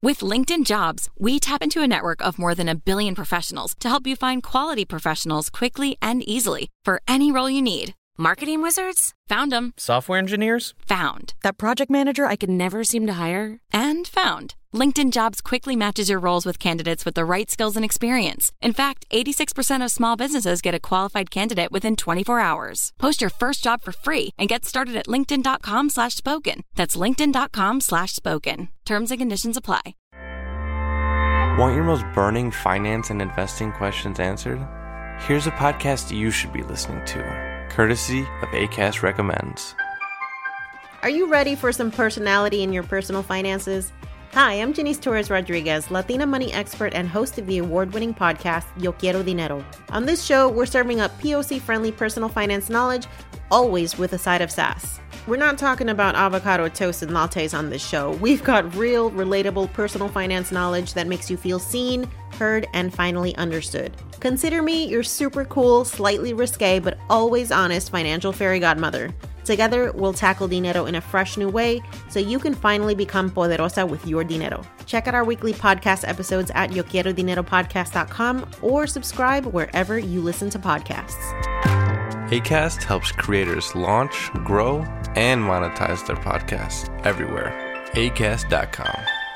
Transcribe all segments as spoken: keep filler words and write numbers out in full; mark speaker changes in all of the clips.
Speaker 1: With LinkedIn Jobs, we tap into a network of more than a billion professionals to help you find quality professionals quickly and easily for any role you need. Marketing wizards? Found them.
Speaker 2: Software engineers?
Speaker 1: Found. That project manager I could never seem to hire? And found. LinkedIn Jobs quickly matches your roles with candidates with the right skills and experience. In fact, eighty-six percent of small businesses get a qualified candidate within twenty-four hours. Post your first job for free and get started at linkedin.com slash spoken. That's linkedin.com slash spoken. Terms and conditions apply.
Speaker 2: Want your most burning finance and investing questions answered? Here's a podcast you should be listening to, courtesy of Acast Recommends.
Speaker 3: Are you ready for some personality in your personal finances? Hi, I'm Janice Torres Rodriguez, Latina money expert and host of the award-winning podcast, Yo Quiero Dinero. On this show, we're serving up P O C-friendly personal finance knowledge, always with a side of sass. We're not talking about avocado toast and lattes on this show. We've got real, relatable personal finance knowledge that makes you feel seen, heard, and finally understood. Consider me your super cool, slightly risque, but always honest financial fairy godmother. Together, we'll tackle dinero in a fresh new way so you can finally become poderosa with your dinero. Check out our weekly podcast episodes at yo quiero dinero podcast dot com or subscribe wherever you listen to podcasts.
Speaker 2: Acast helps creators launch, grow, and monetize their podcasts everywhere. acast dot com.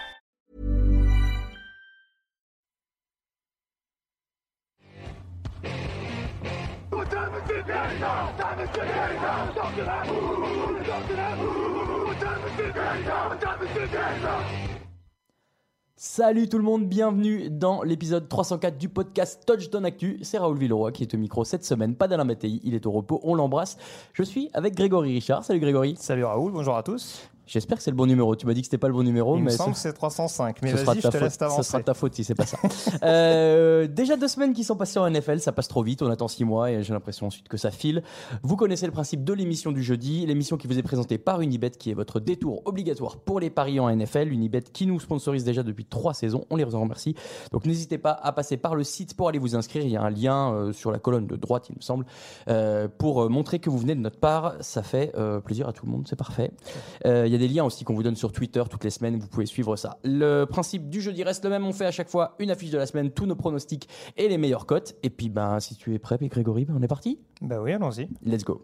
Speaker 4: Salut tout le monde, bienvenue dans l'épisode trois cent quatre du podcast Touchdown Actu. C'est Raoul Villeroy qui est au micro cette semaine, pas d'Alain Mattei, il est au repos, on l'embrasse. Je suis avec Grégory Richard. Salut Grégory.
Speaker 5: Salut Raoul, bonjour à tous.
Speaker 4: J'espère que c'est le bon numéro. Tu m'as dit que c'était pas le bon numéro.
Speaker 5: Il
Speaker 4: mais
Speaker 5: me semble
Speaker 4: ce...
Speaker 5: que c'est trois cent cinq, mais
Speaker 4: ce
Speaker 5: vas-y, je te
Speaker 4: faute.
Speaker 5: laisse t'avancer.
Speaker 4: Ce sera ta faute si c'est pas ça. euh, déjà deux semaines qui sont passées en N F L, ça passe trop vite, on attend six mois et j'ai l'impression ensuite que ça file. Vous connaissez le principe de l'émission du jeudi, l'émission qui vous est présentée par Unibet, qui est votre détour obligatoire pour les paris en N F L. Unibet qui nous sponsorise déjà depuis trois saisons, on les remercie. Donc n'hésitez pas à passer par le site pour aller vous inscrire, il y a un lien euh, sur la colonne de droite, il me semble, euh, pour euh, montrer que vous venez de notre part. Ça fait euh, plaisir à tout le monde, c'est parfait. Euh, il y a des liens aussi qu'on vous donne sur Twitter toutes les semaines, vous pouvez suivre ça. Le principe du jeudi reste le même, on fait à chaque fois une affiche de la semaine, tous nos pronostics et les meilleures cotes. Et puis ben, si tu es prêt, puis Grégory, ben, on est parti.
Speaker 5: Bah oui, allons-y.
Speaker 4: Let's go.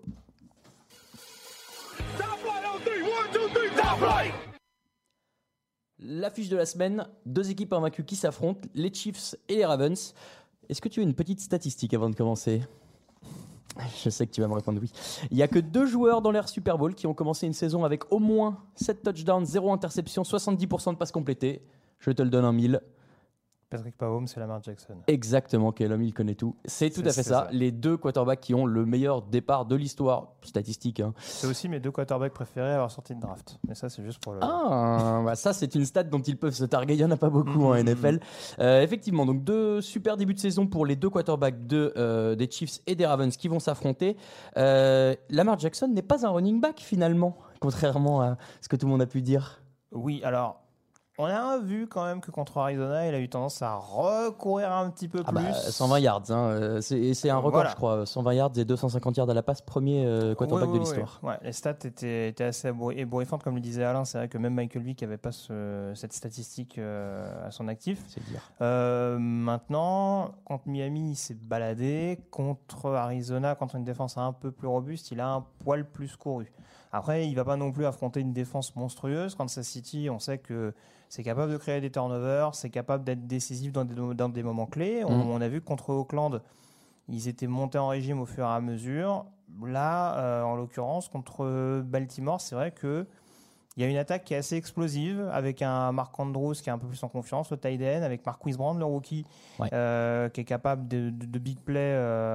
Speaker 4: L'affiche de la semaine, deux équipes invaincues qui s'affrontent, les Chiefs et les Ravens. Est-ce que tu as une petite statistique avant de commencer ? Je sais que tu vas me répondre oui. Il n'y a que deux joueurs dans l'ère Super Bowl qui ont commencé une saison avec au moins sept touchdowns, zéro interception, soixante-dix pour cent de passes complétées. Je te le donne en mille.
Speaker 5: Patrick Mahomes et Lamar Jackson.
Speaker 4: Exactement, quel homme il connaît tout. C'est tout
Speaker 5: c'est,
Speaker 4: à fait ça. ça. Les deux quarterbacks qui ont le meilleur départ de l'histoire statistique. Hein.
Speaker 5: C'est aussi mes deux quarterbacks préférés à avoir sorti de draft. Mais ça, c'est juste pour le.
Speaker 4: Ah, bah ça, c'est une stat dont ils peuvent se targuer. Il n'y en a pas beaucoup mmh. en N F L. Euh, effectivement, donc deux super débuts de saison pour les deux quarterbacks de, euh, des Chiefs et des Ravens qui vont s'affronter. Euh, Lamar Jackson n'est pas un running back finalement, contrairement à ce que tout le monde a pu dire.
Speaker 5: Oui, alors. On a vu quand même que contre Arizona, il a eu tendance à recourir un petit peu
Speaker 4: ah
Speaker 5: plus.
Speaker 4: Bah, cent vingt yards, hein. c'est, c'est un record, voilà. Je crois. cent vingt yards et deux cent cinquante yards à la passe, premier euh, quarterback
Speaker 5: oui, oui,
Speaker 4: de l'histoire.
Speaker 5: Oui. Ouais, les stats étaient, étaient assez ébouriffantes, comme le disait Alain. C'est vrai que même Michael Vick n'avait pas ce, cette statistique euh, à son actif.
Speaker 4: C'est dire.
Speaker 5: Euh, maintenant, contre Miami, il s'est baladé. Contre Arizona, contre une défense un peu plus robuste, il a un poil plus couru. Après, il ne va pas non plus affronter une défense monstrueuse. Kansas City, on sait que c'est capable de créer des turnovers, c'est capable d'être décisif dans des, dans des moments clés. On, mmh. on a vu que contre Oakland, ils étaient montés en régime au fur et à mesure. Là, euh, en l'occurrence, contre Baltimore, c'est vrai qu'il y a une attaque qui est assez explosive, avec un Mark Andrews qui est un peu plus en confiance, le tight end, avec Marquise Brown, le rookie, ouais. euh, qui est capable de, de, de big play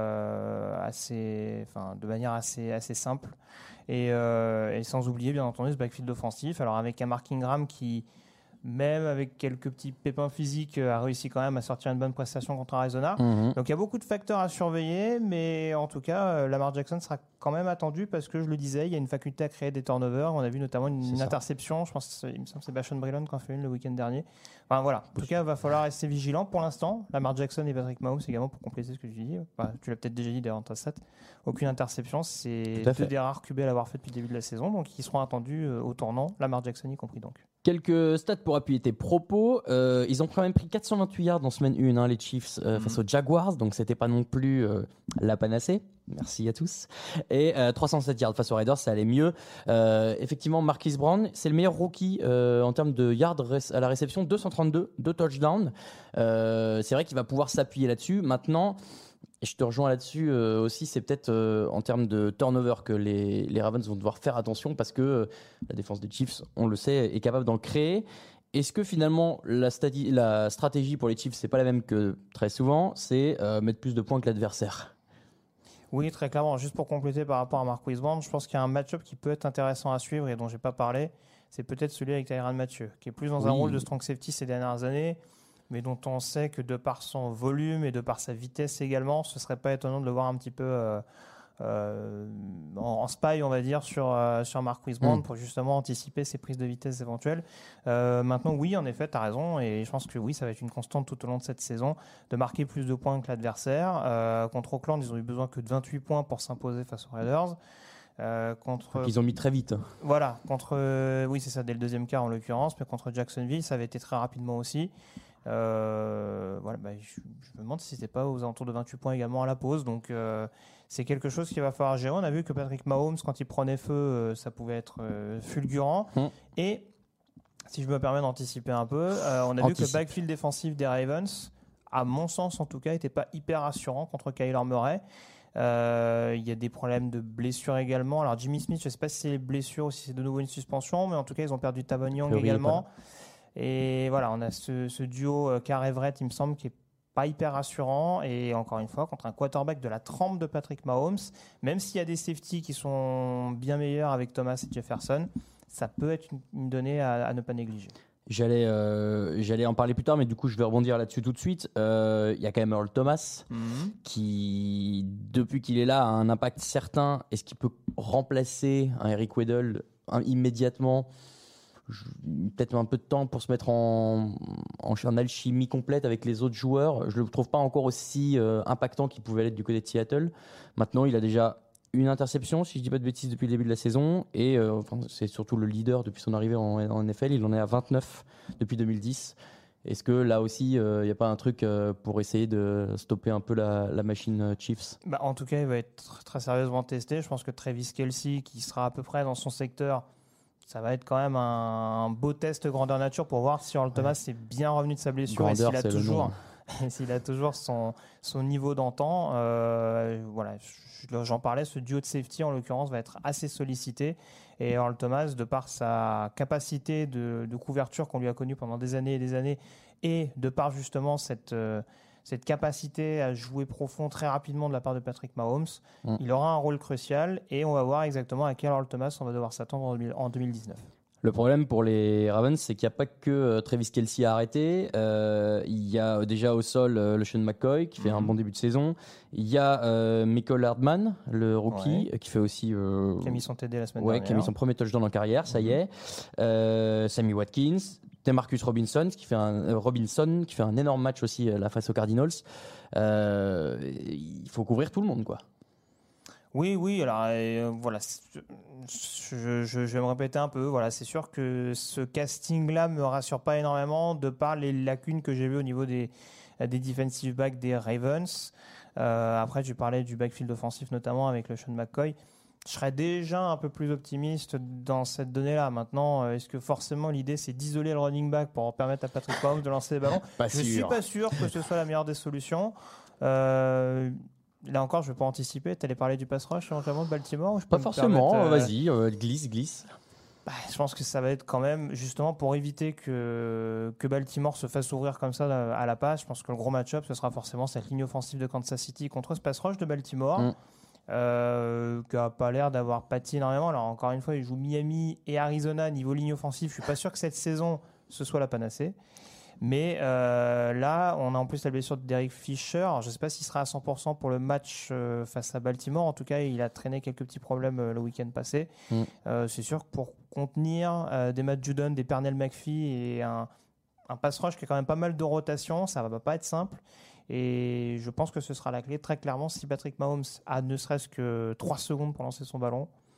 Speaker 5: euh, assez, enfin, de manière assez, assez simple. Et, euh, et sans oublier, bien entendu, ce backfield offensif. Alors, avec un Mark Ingram qui, même avec quelques petits pépins physiques, a réussi quand même à sortir une bonne prestation contre Arizona. Mmh. Donc, il y a beaucoup de facteurs à surveiller. Mais en tout cas, Lamar Jackson sera quand même attendu parce que, je le disais, il y a une faculté à créer des turnovers. On a vu notamment une, une interception. Je pense il me semble que c'est Bashon Brillon qui en fait une le week-end dernier. Enfin, voilà. En tout cas, il va falloir rester vigilant. Pour l'instant, Lamar Jackson et Patrick Mahomes, également, pour compléter ce que tu dis. Enfin, tu l'as peut-être déjà dit d'ailleurs dans ta stat. Aucune interception. C'est deux des rares Q B à l'avoir fait depuis le début de la saison. Donc, ils seront attendus au tournant. Lamar Jackson y compris donc.
Speaker 4: Quelques stats pour appuyer tes propos. Euh, ils ont quand même pris quatre cent vingt-huit yards en semaine un, hein, les Chiefs, euh, mmh. face aux Jaguars, donc c'était pas non plus euh, la panacée. Merci à tous. Et euh, trois cent sept yards face aux Raiders, ça allait mieux. Euh, effectivement, Marquise Brown, c'est le meilleur rookie euh, en termes de yards à la réception, deux cent trente-deux, deux touchdowns. Euh, c'est vrai qu'il va pouvoir s'appuyer là-dessus. Maintenant, et je te rejoins là-dessus euh, aussi, c'est peut-être euh, en termes de turnover que les, les Ravens vont devoir faire attention parce que euh, la défense des Chiefs, on le sait, est capable d'en créer. Est-ce que finalement la, stati- la stratégie pour les Chiefs, c'est pas la même que très souvent, c'est euh, mettre plus de points que l'adversaire?
Speaker 5: Oui, très clairement. Juste pour compléter par rapport à Marquise Brown, je pense qu'il y a un match-up qui peut être intéressant à suivre et dont j'ai pas parlé. C'est peut-être celui avec Tyrann Mathieu, qui est plus dans oui. un rôle de strong safety ces dernières années, mais dont on sait que de par son volume et de par sa vitesse également, ce serait pas étonnant de le voir un petit peu euh, euh, en, en spy, on va dire, sur, euh, sur Marquise Brown mmh. pour justement anticiper ses prises de vitesse éventuelles. Euh, maintenant, oui, en effet, tu as raison, et je pense que oui, ça va être une constante tout au long de cette saison, de marquer plus de points que l'adversaire. Euh, contre Oakland, ils ont eu besoin que de vingt-huit points pour s'imposer face aux Raiders. Euh, contre,
Speaker 4: ils ont mis très vite.
Speaker 5: Voilà, contre, euh, oui, c'est ça, dès le deuxième quart en l'occurrence, mais contre Jacksonville, ça avait été très rapidement aussi. Euh, voilà, bah, je, je me demande si c'était pas aux alentours de vingt-huit points également à la pause. Donc euh, c'est quelque chose qu'il va falloir gérer. On a vu que Patrick Mahomes, quand il prenait feu, euh, ça pouvait être euh, fulgurant. Mmh. Et si je me permets d'anticiper un peu, euh, on a Anticipe. vu que le backfield défensif des Ravens, à mon sens en tout cas, n'était pas hyper rassurant contre Kyler Murray. Euh, il y a des problèmes de blessures également. Alors Jimmy Smith, je ne sais pas si c'est les blessures ou si c'est de nouveau une suspension, mais en tout cas ils ont perdu Tavon Young Fleury également. Et voilà, on a ce, ce duo euh, Carr Everett, il me semble, qui est pas hyper rassurant. Et encore une fois, contre un quarterback de la trempe de Patrick Mahomes, même s'il y a des safeties qui sont bien meilleurs avec Thomas et Jefferson, ça peut être une, une donnée à, à ne pas négliger.
Speaker 4: J'allais, euh, j'allais en parler plus tard, mais du coup, je vais rebondir là-dessus tout de suite. Il euh, y a quand même Earl Thomas, mm-hmm. qui, depuis qu'il est là, a un impact certain. Est-ce qu'il peut remplacer un Eric Weddle hein, immédiatement ? Peut-être un peu de temps pour se mettre en, en, en alchimie complète avec les autres joueurs. Je ne le trouve pas encore aussi euh, impactant qu'il pouvait l'être du côté de Seattle. Maintenant, il a déjà une interception, si je ne dis pas de bêtises, depuis le début de la saison. Et euh, enfin, c'est surtout le leader depuis son arrivée en, en N F L. Il en est à vingt-neuf depuis deux mille dix. Est-ce que là aussi, il euh, n'y a pas un truc euh, pour essayer de stopper un peu la, la machine Chiefs ?
Speaker 5: Bah, en tout cas, il va être très sérieusement testé. Je pense que Travis Kelce, qui sera à peu près dans son secteur, ça va être quand même un beau test grandeur nature pour voir si Earl Thomas ouais. est bien revenu de sa blessure grandeur, et s'il a toujours, et s'il a toujours son, son niveau d'antan. Euh, voilà, j'en parlais, ce duo de safety en l'occurrence va être assez sollicité. Et Earl Thomas, de par sa capacité de, de couverture qu'on lui a connue pendant des années et des années, et de par justement cette... Euh, cette capacité à jouer profond très rapidement de la part de Patrick Mahomes, mmh. il aura un rôle crucial et on va voir exactement à quel Earl Thomas on va devoir s'attendre en deux mille dix-neuf.
Speaker 4: Le problème pour les Ravens, c'est qu'il n'y a pas que euh, Travis Kelce à arrêter. Euh, il y a déjà au sol euh, le Sean McCoy qui fait mmh. un bon début de saison. Il y a euh, Michael Hardman, le rookie, ouais. qui fait aussi... Euh,
Speaker 5: qui a mis son T D la semaine
Speaker 4: ouais,
Speaker 5: dernière.
Speaker 4: Qui a mis son premier touchdown en carrière, ça mmh. y est. Euh, Sammy Watkins, Marcus Robinson qui fait un euh, Robinson qui fait un énorme match aussi euh, la face aux Cardinals. Euh, il faut couvrir tout le monde, quoi.
Speaker 5: Oui, oui. Alors euh, voilà, je, je, je vais me répéter un peu. Voilà, c'est sûr que ce casting-là me rassure pas énormément de par les lacunes que j'ai vues au niveau des des defensive backs des Ravens. Euh, après, tu parlais du backfield offensif notamment avec le Sean McCoy. Je serais déjà un peu plus optimiste dans cette donnée-là. Maintenant, est-ce que forcément l'idée c'est d'isoler le running back pour permettre à Patrick Mahomes de lancer les ballons ?
Speaker 4: Pas
Speaker 5: Je ne
Speaker 4: sûr.
Speaker 5: suis pas sûr que ce soit la meilleure des solutions. Euh, là encore, je ne vais pas anticiper. Tu allais parler du pass rush éventuellement de Baltimore ou je peux
Speaker 4: Pas forcément,
Speaker 5: euh...
Speaker 4: vas-y, euh, glisse, glisse.
Speaker 5: Bah, je pense que ça va être quand même, justement, pour éviter que, que Baltimore se fasse ouvrir comme ça à la passe. Je pense que le gros match-up, ce sera forcément cette ligne offensive de Kansas City contre ce pass rush de Baltimore. Mm. Euh, qui n'a pas l'air d'avoir pâti énormément. Alors encore une fois, il joue Miami et Arizona niveau ligne offensive. Je suis pas sûr que cette saison ce soit la panacée. Mais euh, là, on a en plus la blessure de Derek Fisher. Alors, je ne sais pas s'il sera à cent pour cent pour le match euh, face à Baltimore. En tout cas, il a traîné quelques petits problèmes euh, le week-end passé. Mm. Euh, c'est sûr que pour contenir euh, des Matt Judon, des Pernell McPhee et un, un pass rush qui a quand même pas mal de rotation, ça ne va pas être simple. Et je pense que ce sera la clé très clairement si Patrick Mahomes a ne serait-ce que trois secondes pour lancer son ballon.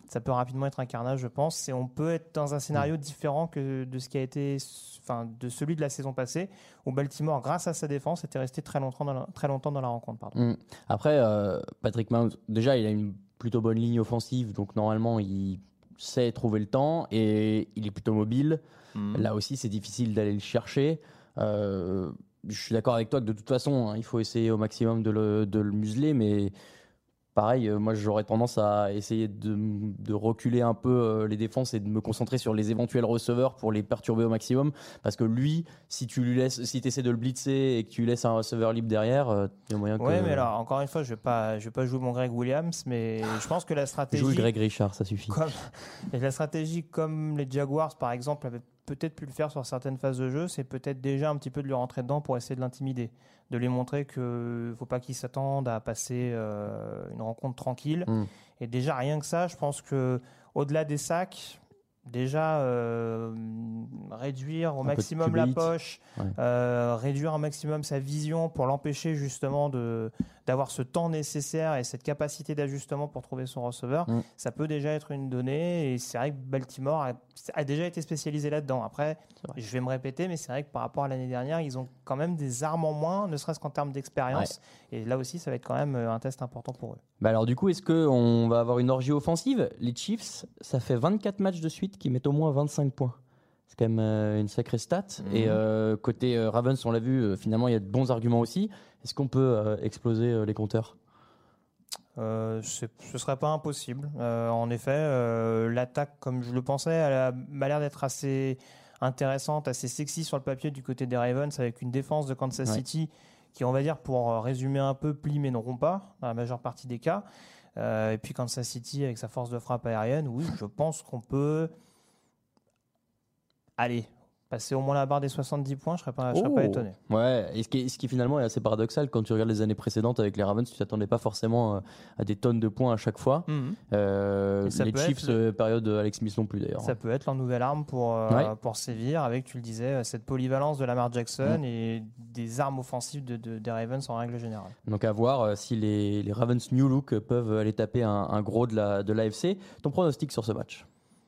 Speaker 5: ça peut rapidement être un carnage, je pense. Et on peut être dans un scénario mmh. différent que de ce qui a été, enfin, de celui de la saison passée, où Baltimore, grâce à sa défense, était resté très longtemps dans la, très longtemps dans la rencontre. Pardon.
Speaker 4: Mmh. Après, euh, Patrick Mahomes, déjà, il a une plutôt bonne ligne offensive, donc normalement, il sait trouver le temps et il est plutôt mobile. Mmh. Là aussi, c'est difficile d'aller le chercher. Euh, je suis d'accord avec toi que de toute façon, hein, il faut essayer au maximum de le, de le museler, mais pareil, euh, moi j'aurais tendance à essayer de, de reculer un peu euh, les défenses et de me concentrer sur les éventuels receveurs pour les perturber au maximum, parce que lui, si tu lui laisses, si tu essaies de le blitzer et que tu laisses un receveur libre derrière, euh, il y a moyen que...
Speaker 5: Ouais, mais alors, encore une fois, je vais pas, je vais pas jouer mon Greg Williams, mais je pense que la stratégie...
Speaker 4: Joue Greg Richard, ça suffit.
Speaker 5: Comme, et la stratégie, comme les Jaguars par exemple, avaient peut-être pu le faire sur certaines phases de jeu, c'est peut-être déjà un petit peu de lui rentrer dedans pour essayer de l'intimider, de lui montrer qu'il ne faut pas qu'il s'attende à passer euh, une rencontre tranquille. Mm. Et déjà, rien que ça, je pense qu'au-delà des sacs, déjà euh, réduire au un maximum la poche, ouais. euh, réduire un maximum sa vision pour l'empêcher justement de, d'avoir ce temps nécessaire et cette capacité d'ajustement pour trouver son receveur, mm. ça peut déjà être une donnée. Et c'est vrai que Baltimore a, a déjà été spécialisé là-dedans. Après, je vais me répéter, mais c'est vrai que par rapport à l'année dernière, ils ont quand même des armes en moins, ne serait-ce qu'en termes d'expérience. Ouais. Et là aussi, ça va être quand même un test important pour eux.
Speaker 4: Bah alors du coup, est-ce qu'on va avoir une orgie offensive ? Les Chiefs, ça fait vingt-quatre matchs de suite qui mettent au moins vingt-cinq points. C'est quand même euh, une sacrée stat. Mmh. Et euh, côté euh, Ravens, on l'a vu, euh, finalement, il y a de bons arguments aussi. Est-ce qu'on peut euh, exploser euh, les compteurs ?
Speaker 5: Euh, ce ne serait pas impossible. Euh, en effet, euh, l'attaque, comme je le pensais, elle a, m'a l'air d'être assez intéressante, assez sexy sur le papier du côté des Ravens, avec une défense de Kansas ouais. City qui, on va dire, pour résumer un peu, plie mais ne rompt pas, dans la majeure partie des cas. Euh, et puis Kansas City, avec sa force de frappe aérienne, oui, je pense qu'on peut... Allez, passer au moins la barre des soixante-dix points, je ne serais pas, je serais oh. pas étonné.
Speaker 4: Ouais, et ce qui, est, ce qui finalement est assez paradoxal, quand tu regardes les années précédentes avec les Ravens, tu ne t'attendais pas forcément à des tonnes de points à chaque fois. Mmh. Euh, les Chiefs, le... période Alex Smith non plus d'ailleurs.
Speaker 5: Ça peut être leur nouvelle arme pour, euh, ouais. pour sévir, avec, tu le disais, cette polyvalence de Lamar Jackson mmh. et des armes offensives de, de, des Ravens en règle générale.
Speaker 4: Donc à voir euh, si les, les Ravens New Look peuvent aller taper un, un gros de la, de l'A F C. Ton pronostic sur ce match ?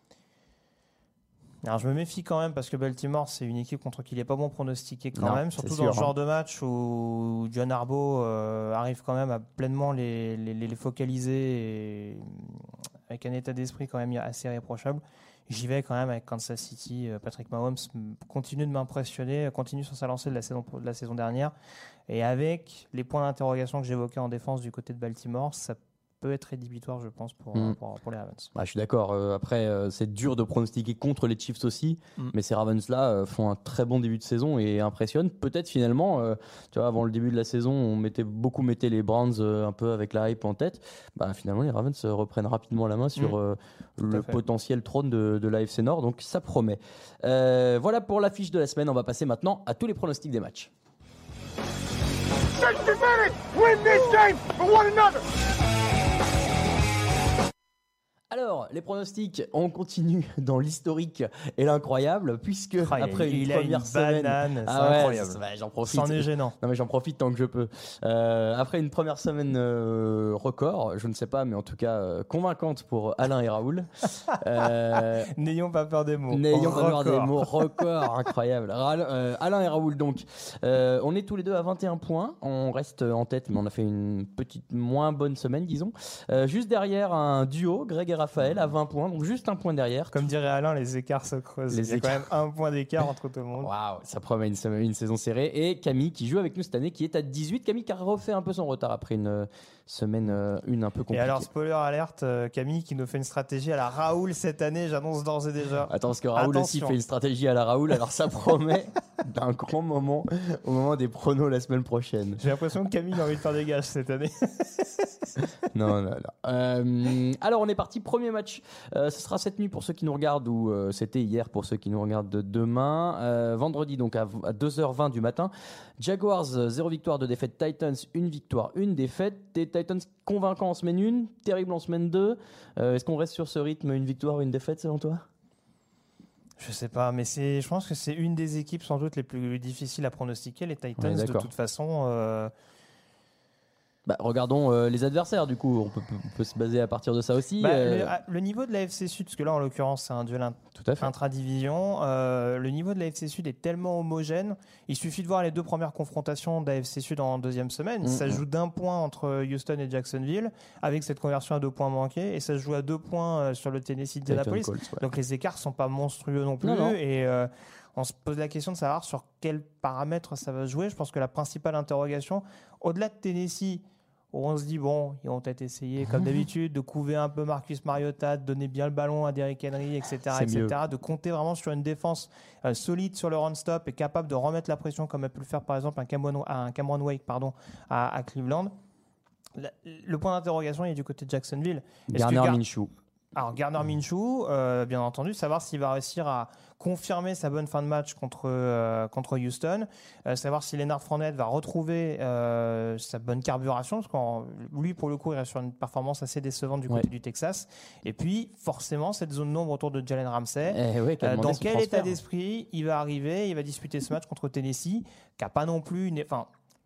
Speaker 5: Alors je me méfie quand même parce que Baltimore c'est une équipe contre qui il n'est pas bon pronostiquer quand
Speaker 4: non,
Speaker 5: même, surtout
Speaker 4: sûr,
Speaker 5: dans ce
Speaker 4: hein.
Speaker 5: genre de match où John Harbaugh euh, arrive quand même à pleinement les, les, les focaliser et avec un état d'esprit quand même assez irréprochable. J'y vais quand même avec Kansas City. Patrick Mahomes continue de m'impressionner, continue sur sa lancée de la saison, de la saison dernière, et avec les points d'interrogation que j'évoquais en défense du côté de Baltimore, ça peut être rédhibitoire, je pense, pour, mmh. pour, pour les Ravens.
Speaker 4: Bah, je suis d'accord. Euh, après, euh, c'est dur de pronostiquer contre les Chiefs aussi, mmh. mais ces Ravens-là euh, font un très bon début de saison et impressionnent. Peut-être finalement, euh, tu vois, avant le début de la saison, on mettait beaucoup mettait les Browns euh, un peu avec la hype en tête. Bah, finalement, les Ravens reprennent rapidement la main sur euh, le potentiel trône de, de l'A F C Nord, donc ça promet. Euh, voilà pour l'affiche de la semaine. On va passer maintenant à tous les pronostics des matchs. sixty minutes, win this game for one another. Alors, les pronostics, on continue dans l'historique et l'incroyable, puisque
Speaker 5: oh,
Speaker 4: après
Speaker 5: il,
Speaker 4: une
Speaker 5: il
Speaker 4: première
Speaker 5: a une
Speaker 4: semaine,
Speaker 5: banane,
Speaker 4: ah
Speaker 5: c'est incroyable.
Speaker 4: Ouais, ouais, j'en profite.
Speaker 5: C'en est gênant.
Speaker 4: Non mais j'en profite tant que je peux. Euh, après une première semaine euh, record, je ne sais pas, mais en tout cas euh, convaincante pour Alain et Raoul.
Speaker 5: Euh, N'ayons pas peur des mots.
Speaker 4: N'ayons pas peur des mots. Record, incroyable. Euh, Alain et Raoul, donc, euh, on est tous les deux à vingt et un points. On reste en tête, mais on a fait une petite moins bonne semaine, disons. Euh, juste derrière un duo, Greg et Raphaël à vingt points, donc juste un point derrière.
Speaker 5: Comme dirait Alain, les écarts se creusent. Les Il y a écarts... quand même un point d'écart entre tout le monde.
Speaker 4: Waouh, ça promet une, semaine, une saison serrée. Et Camille qui joue avec nous cette année, qui est à dix-huit. Camille qui a refait un peu son retard après une semaine euh, une un peu compliquée.
Speaker 5: Et alors, spoiler alerte, euh, Camille qui nous fait une stratégie à la Raoul cette année, j'annonce d'ores et déjà.
Speaker 4: Attends, parce que Raoul Attention. aussi fait une stratégie à la Raoul, alors ça promet d'un grand moment au moment des pronos la semaine prochaine.
Speaker 5: J'ai l'impression que Camille a envie de faire des gages cette année.
Speaker 4: non, non, non. Euh, alors, on est parti. Premier match. Euh, ce sera cette nuit pour ceux qui nous regardent, ou euh, c'était hier pour ceux qui nous regardent de demain. Euh, vendredi, donc à, à deux heures vingt du matin. Jaguars, zéro victoire, deux défaites. Titans, une victoire, une défaite. Des Titans convaincants en semaine un, terrible en semaine deux. Euh, est-ce qu'on reste sur ce rythme, une victoire, une défaite, selon toi ?
Speaker 5: Je sais pas, mais c'est, je pense que c'est une des équipes sans doute les plus difficiles à pronostiquer, les Titans, de toute façon. Euh...
Speaker 4: Bah, regardons euh, les adversaires, du coup, on peut, on peut se baser à partir de ça aussi.
Speaker 5: Bah,
Speaker 4: euh...
Speaker 5: le, le niveau de la F C Sud, parce que là en l'occurrence c'est un duel int-
Speaker 4: Tout à fait.
Speaker 5: intra-division, euh, le niveau de la F C Sud est tellement homogène, il suffit de voir les deux premières confrontations de la F C Sud en deuxième semaine,
Speaker 4: Mmh,
Speaker 5: ça
Speaker 4: mmh.
Speaker 5: joue d'un point entre Houston et Jacksonville, avec cette conversion à deux points manqués, et ça se joue à deux points euh, sur le Tennessee Indianapolis,
Speaker 4: Colts, ouais.
Speaker 5: donc les écarts sont pas monstrueux non plus,
Speaker 4: Non, non.
Speaker 5: et euh, on se pose la question de savoir sur quels paramètres ça va se jouer. Je pense que la principale interrogation, au-delà de Tennessee, où on se dit, bon, ils vont peut-être essayer, comme d'habitude, de couver un peu Marcus Mariota, de donner bien le ballon à Derrick Henry, et cetera,
Speaker 4: C'est
Speaker 5: et cetera,
Speaker 4: mieux.
Speaker 5: de compter vraiment sur une défense euh, solide sur le run-stop et capable de remettre la pression, comme a pu le faire par exemple un Cameron, un Cameron Wake pardon, à, à Cleveland. La- le point d'interrogation il est du côté de Jacksonville. Est-ce que
Speaker 4: Garner
Speaker 5: Gar-
Speaker 4: Minshew.
Speaker 5: alors Gardner Minshew, euh, bien entendu, savoir s'il va réussir à confirmer sa bonne fin de match contre euh, contre Houston, euh, savoir si Leonard Fournette va retrouver euh, sa bonne carburation, parce qu'en lui pour le coup il reste sur une performance assez décevante du côté
Speaker 4: Ouais.
Speaker 5: du Texas. Et puis forcément cette zone d'ombre autour de Jalen Ramsey.
Speaker 4: Eh ouais, qui a
Speaker 5: Euh,
Speaker 4: demandé
Speaker 5: dans
Speaker 4: son
Speaker 5: quel
Speaker 4: transfert.
Speaker 5: état d'esprit il va arriver? Il va disputer ce match contre Tennessee, qui a pas non plus une, enfin,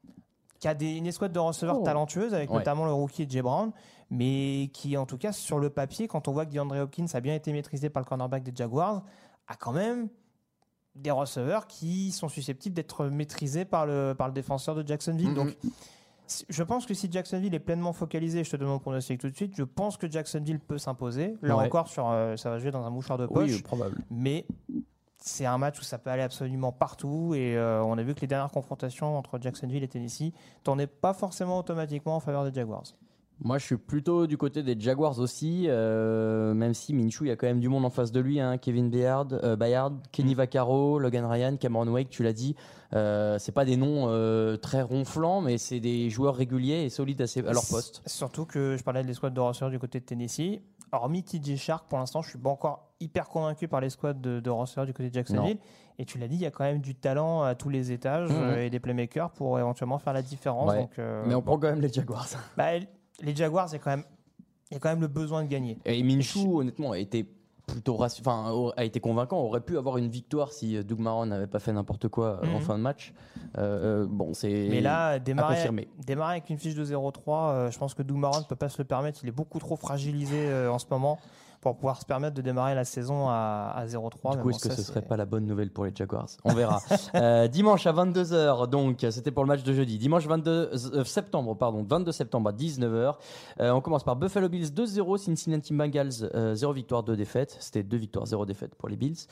Speaker 5: qui a des, une escouade de receveurs
Speaker 4: Oh.
Speaker 5: talentueuse, avec
Speaker 4: Ouais.
Speaker 5: notamment le rookie Jay Brown, mais qui, en tout cas, sur le papier, quand on voit que DeAndre Hopkins a bien été maîtrisé par le cornerback des Jaguars, a quand même des receveurs qui sont susceptibles d'être maîtrisés par le, par le défenseur de Jacksonville.
Speaker 4: Mhm.
Speaker 5: Donc, si- je pense que si Jacksonville est pleinement focalisé, je te donne mon pronostic tout de suite, je pense que Jacksonville peut s'imposer. Là
Speaker 4: Ouais.
Speaker 5: encore, sur, euh, ça va jouer dans un mouchoir de poche.
Speaker 4: Oui, probable.
Speaker 5: Mais c'est un match où ça peut aller absolument partout. Et euh, on a vu que les dernières confrontations entre Jacksonville et Tennessee tournaient pas forcément automatiquement en faveur des Jaguars.
Speaker 4: Moi, je suis plutôt du côté des Jaguars aussi, euh, même si Minshew, il y a quand même du monde en face de lui. Hein. Kevin Bayard, euh, Bayard, Kenny Vaccaro, Logan Ryan, Cameron Wake, tu l'as dit. Euh, c'est pas des noms euh, très ronflants, mais c'est des joueurs réguliers et solides à, ses- à leur poste.
Speaker 5: Surtout que je parlais de l'escouade de receveurs du côté de Tennessee. Hormis T J Shark, pour l'instant, je suis pas encore hyper convaincu par l'escouade de, de receveurs du côté de Jacksonville. Et tu l'as dit, il y a quand même du talent à tous les étages
Speaker 4: Mhm.
Speaker 5: euh, et des playmakers pour éventuellement faire la différence.
Speaker 4: Ouais.
Speaker 5: Donc, euh,
Speaker 4: Mais on prend quand même les Jaguars.
Speaker 5: bah, les Jaguars, il y a quand même, il y a quand même le besoin de gagner.
Speaker 4: Et Minshew, honnêtement, a été plutôt rassu- enfin, a été convaincant. Aurait pu avoir une victoire si Doug Marrone n'avait pas fait n'importe quoi euh, en
Speaker 5: Mhm.
Speaker 4: fin de match. Euh, euh, bon, c'est
Speaker 5: Mais là,
Speaker 4: à
Speaker 5: démarrer,
Speaker 4: confirmer.
Speaker 5: démarrer avec une fiche de zéro trois, euh, je pense que Doug Marrone ne peut pas se le permettre. Il est beaucoup trop fragilisé euh, en ce moment pour pouvoir se permettre de démarrer la saison à, à zéro trois.
Speaker 4: Du
Speaker 5: Mais
Speaker 4: coup,
Speaker 5: bon,
Speaker 4: est-ce que
Speaker 5: ça,
Speaker 4: ce
Speaker 5: c'est-
Speaker 4: serait pas la bonne nouvelle pour les Jaguars? On verra. Euh, dimanche à vingt-deux heures, donc c'était pour le match de jeudi. Dimanche vingt-deux euh, septembre, pardon, vingt-deux septembre à dix-neuf heures. Euh, on commence par Buffalo Bills deux zéro, Cincinnati Bengals euh, zéro victoire, deux défaites. C'était deux victoires, zéro défaite pour les Bills.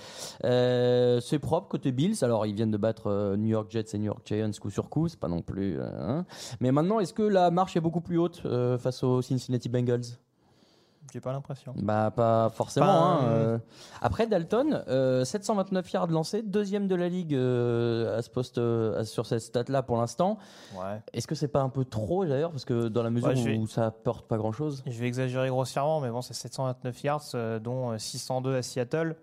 Speaker 4: Euh, c'est propre côté Bills. Alors, ils viennent de battre euh, New York Jets et New York Giants coup sur coup. C'est pas non plus. euh, hein. Mais maintenant, est-ce que la marche est beaucoup plus haute euh, face aux Cincinnati Bengals?
Speaker 5: J'ai pas l'impression.
Speaker 4: Bah pas forcément.
Speaker 5: Pas,
Speaker 4: hein,
Speaker 5: euh,
Speaker 4: euh. Après Dalton, euh, sept cent vingt-neuf yards lancés, deuxième de la ligue euh, à ce poste, euh, sur cette stat-là pour l'instant.
Speaker 5: Ouais.
Speaker 4: Est-ce que c'est pas un peu trop d'ailleurs, parce que dans la mesure
Speaker 5: Ouais, je
Speaker 4: où
Speaker 5: vais-
Speaker 4: ça apporte pas grand-chose?
Speaker 5: Je vais exagérer grossièrement, mais bon, c'est sept cent vingt-neuf yards, euh, dont euh, six cent deux à Seattle.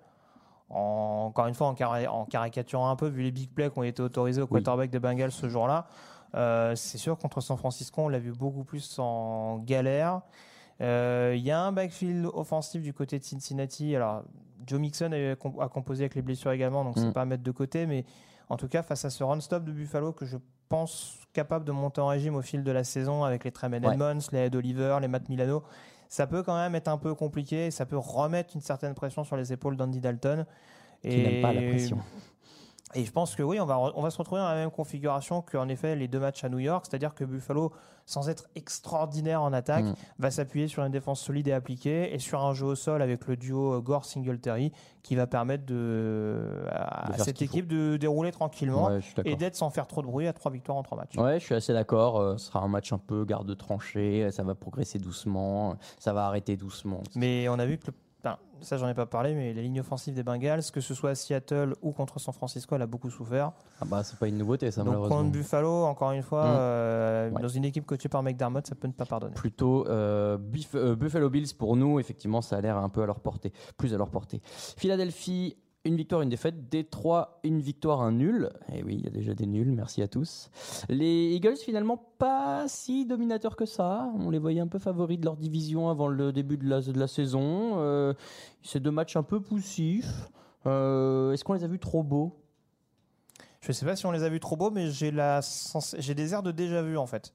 Speaker 5: En- encore une fois, en, cari- en caricaturant un peu, vu les big plays qui ont été autorisés au
Speaker 4: Oui.
Speaker 5: quarterback des Bengals ce jour-là. Euh, c'est sûr, contre San Francisco, on l'a vu beaucoup plus en galère. Euh, Il y a un backfield offensif du côté de Cincinnati. Alors, Joe Mixon a, a composé avec les blessures également, donc
Speaker 4: Mm.
Speaker 5: c'est pas à mettre de côté. Mais en tout cas, face à ce run-stop de Buffalo, que je pense capable de monter en régime au fil de la saison avec les Tremaine
Speaker 4: Ouais.
Speaker 5: Edmonds, les Ed Oliver, les Matt Milano, ça peut quand même être un peu compliqué. Et ça peut remettre une certaine pression sur les épaules d'Andy Dalton.
Speaker 4: Qui n'aime pas la pression.
Speaker 5: Et je pense que oui, on va, on va se retrouver dans la même configuration qu'en effet les deux matchs à New York, c'est-à-dire que Buffalo, sans être extraordinaire en attaque,
Speaker 4: Mm.
Speaker 5: va s'appuyer sur une défense solide et appliquée et sur un jeu au sol avec le duo Gore-Singletary qui va permettre de, à
Speaker 4: De faire ce
Speaker 5: cette
Speaker 4: qu'il faut.
Speaker 5: équipe de dérouler tranquillement
Speaker 4: Ouais, je suis d'accord.
Speaker 5: et d'être sans faire trop de bruit à trois victoires en trois matchs.
Speaker 4: Ouais, je suis assez d'accord. euh, Ce sera un match un peu garde tranchée. Ça va progresser doucement. Ça va arrêter doucement.
Speaker 5: Mais on a vu que le Enfin, ça, j'en ai pas parlé, mais la ligne offensive des Bengals, que ce soit à Seattle ou contre San Francisco, elle a beaucoup souffert.
Speaker 4: Ah bah c'est pas une nouveauté ça
Speaker 5: Donc,
Speaker 4: malheureusement.
Speaker 5: contre Buffalo, encore une fois,
Speaker 4: Mm.
Speaker 5: euh,
Speaker 4: Ouais.
Speaker 5: dans une équipe coachée par McDermott, ça peut ne pas pardonner.
Speaker 4: Plutôt euh, Buff- euh, Buffalo Bills pour nous, effectivement, ça a l'air un peu à leur portée, plus à leur portée. Philadelphie, une victoire, une défaite. Détroit, une victoire, un nul. Et oui, il y a déjà des nuls, merci à tous. Les Eagles, finalement, pas si dominateurs que ça. On les voyait un peu favoris de leur division avant le début de la, de la saison. Euh, c'est deux matchs un peu poussifs. Euh, est-ce qu'on les a vus trop beaux?
Speaker 5: Je sais pas si on les a vus trop beaux, mais j'ai la sens- j'ai des airs de déjà vu en fait.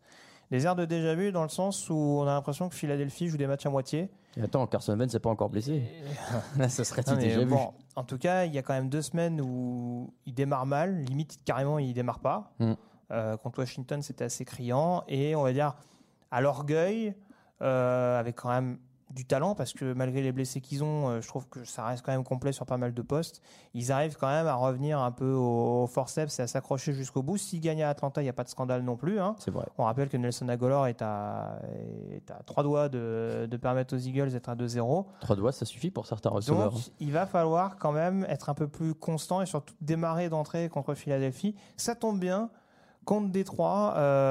Speaker 5: des airs de déjà-vu dans le sens où on a l'impression que Philadelphie joue des matchs à moitié.
Speaker 4: Et attends, Carson Wentz n'est pas encore blessé.
Speaker 5: Et...
Speaker 4: Là, ça serait
Speaker 5: non,
Speaker 4: déjà vu.
Speaker 5: Bon, en tout cas, il y a quand même deux semaines où il démarre mal, limite carrément il démarre pas. Mm. Euh, contre Washington, c'était assez criant et on va dire à l'orgueil, euh, avec quand même du talent, parce que malgré les blessés qu'ils ont, euh, je trouve que ça reste quand même complet sur pas mal de postes. Ils arrivent quand même à revenir un peu au, au forceps et à s'accrocher jusqu'au bout. S'ils gagnent à Atlanta, il n'y a pas de scandale non plus. Hein.
Speaker 4: C'est vrai.
Speaker 5: On rappelle que Nelson Agholor est à, est à trois doigts de, de permettre aux Eagles d'être à deux zéro.
Speaker 4: Trois doigts, ça suffit pour certains receveurs.
Speaker 5: Donc, il va falloir quand même être un peu plus constant et surtout démarrer d'entrée contre Philadelphie. Ça tombe bien. Contre Détroit,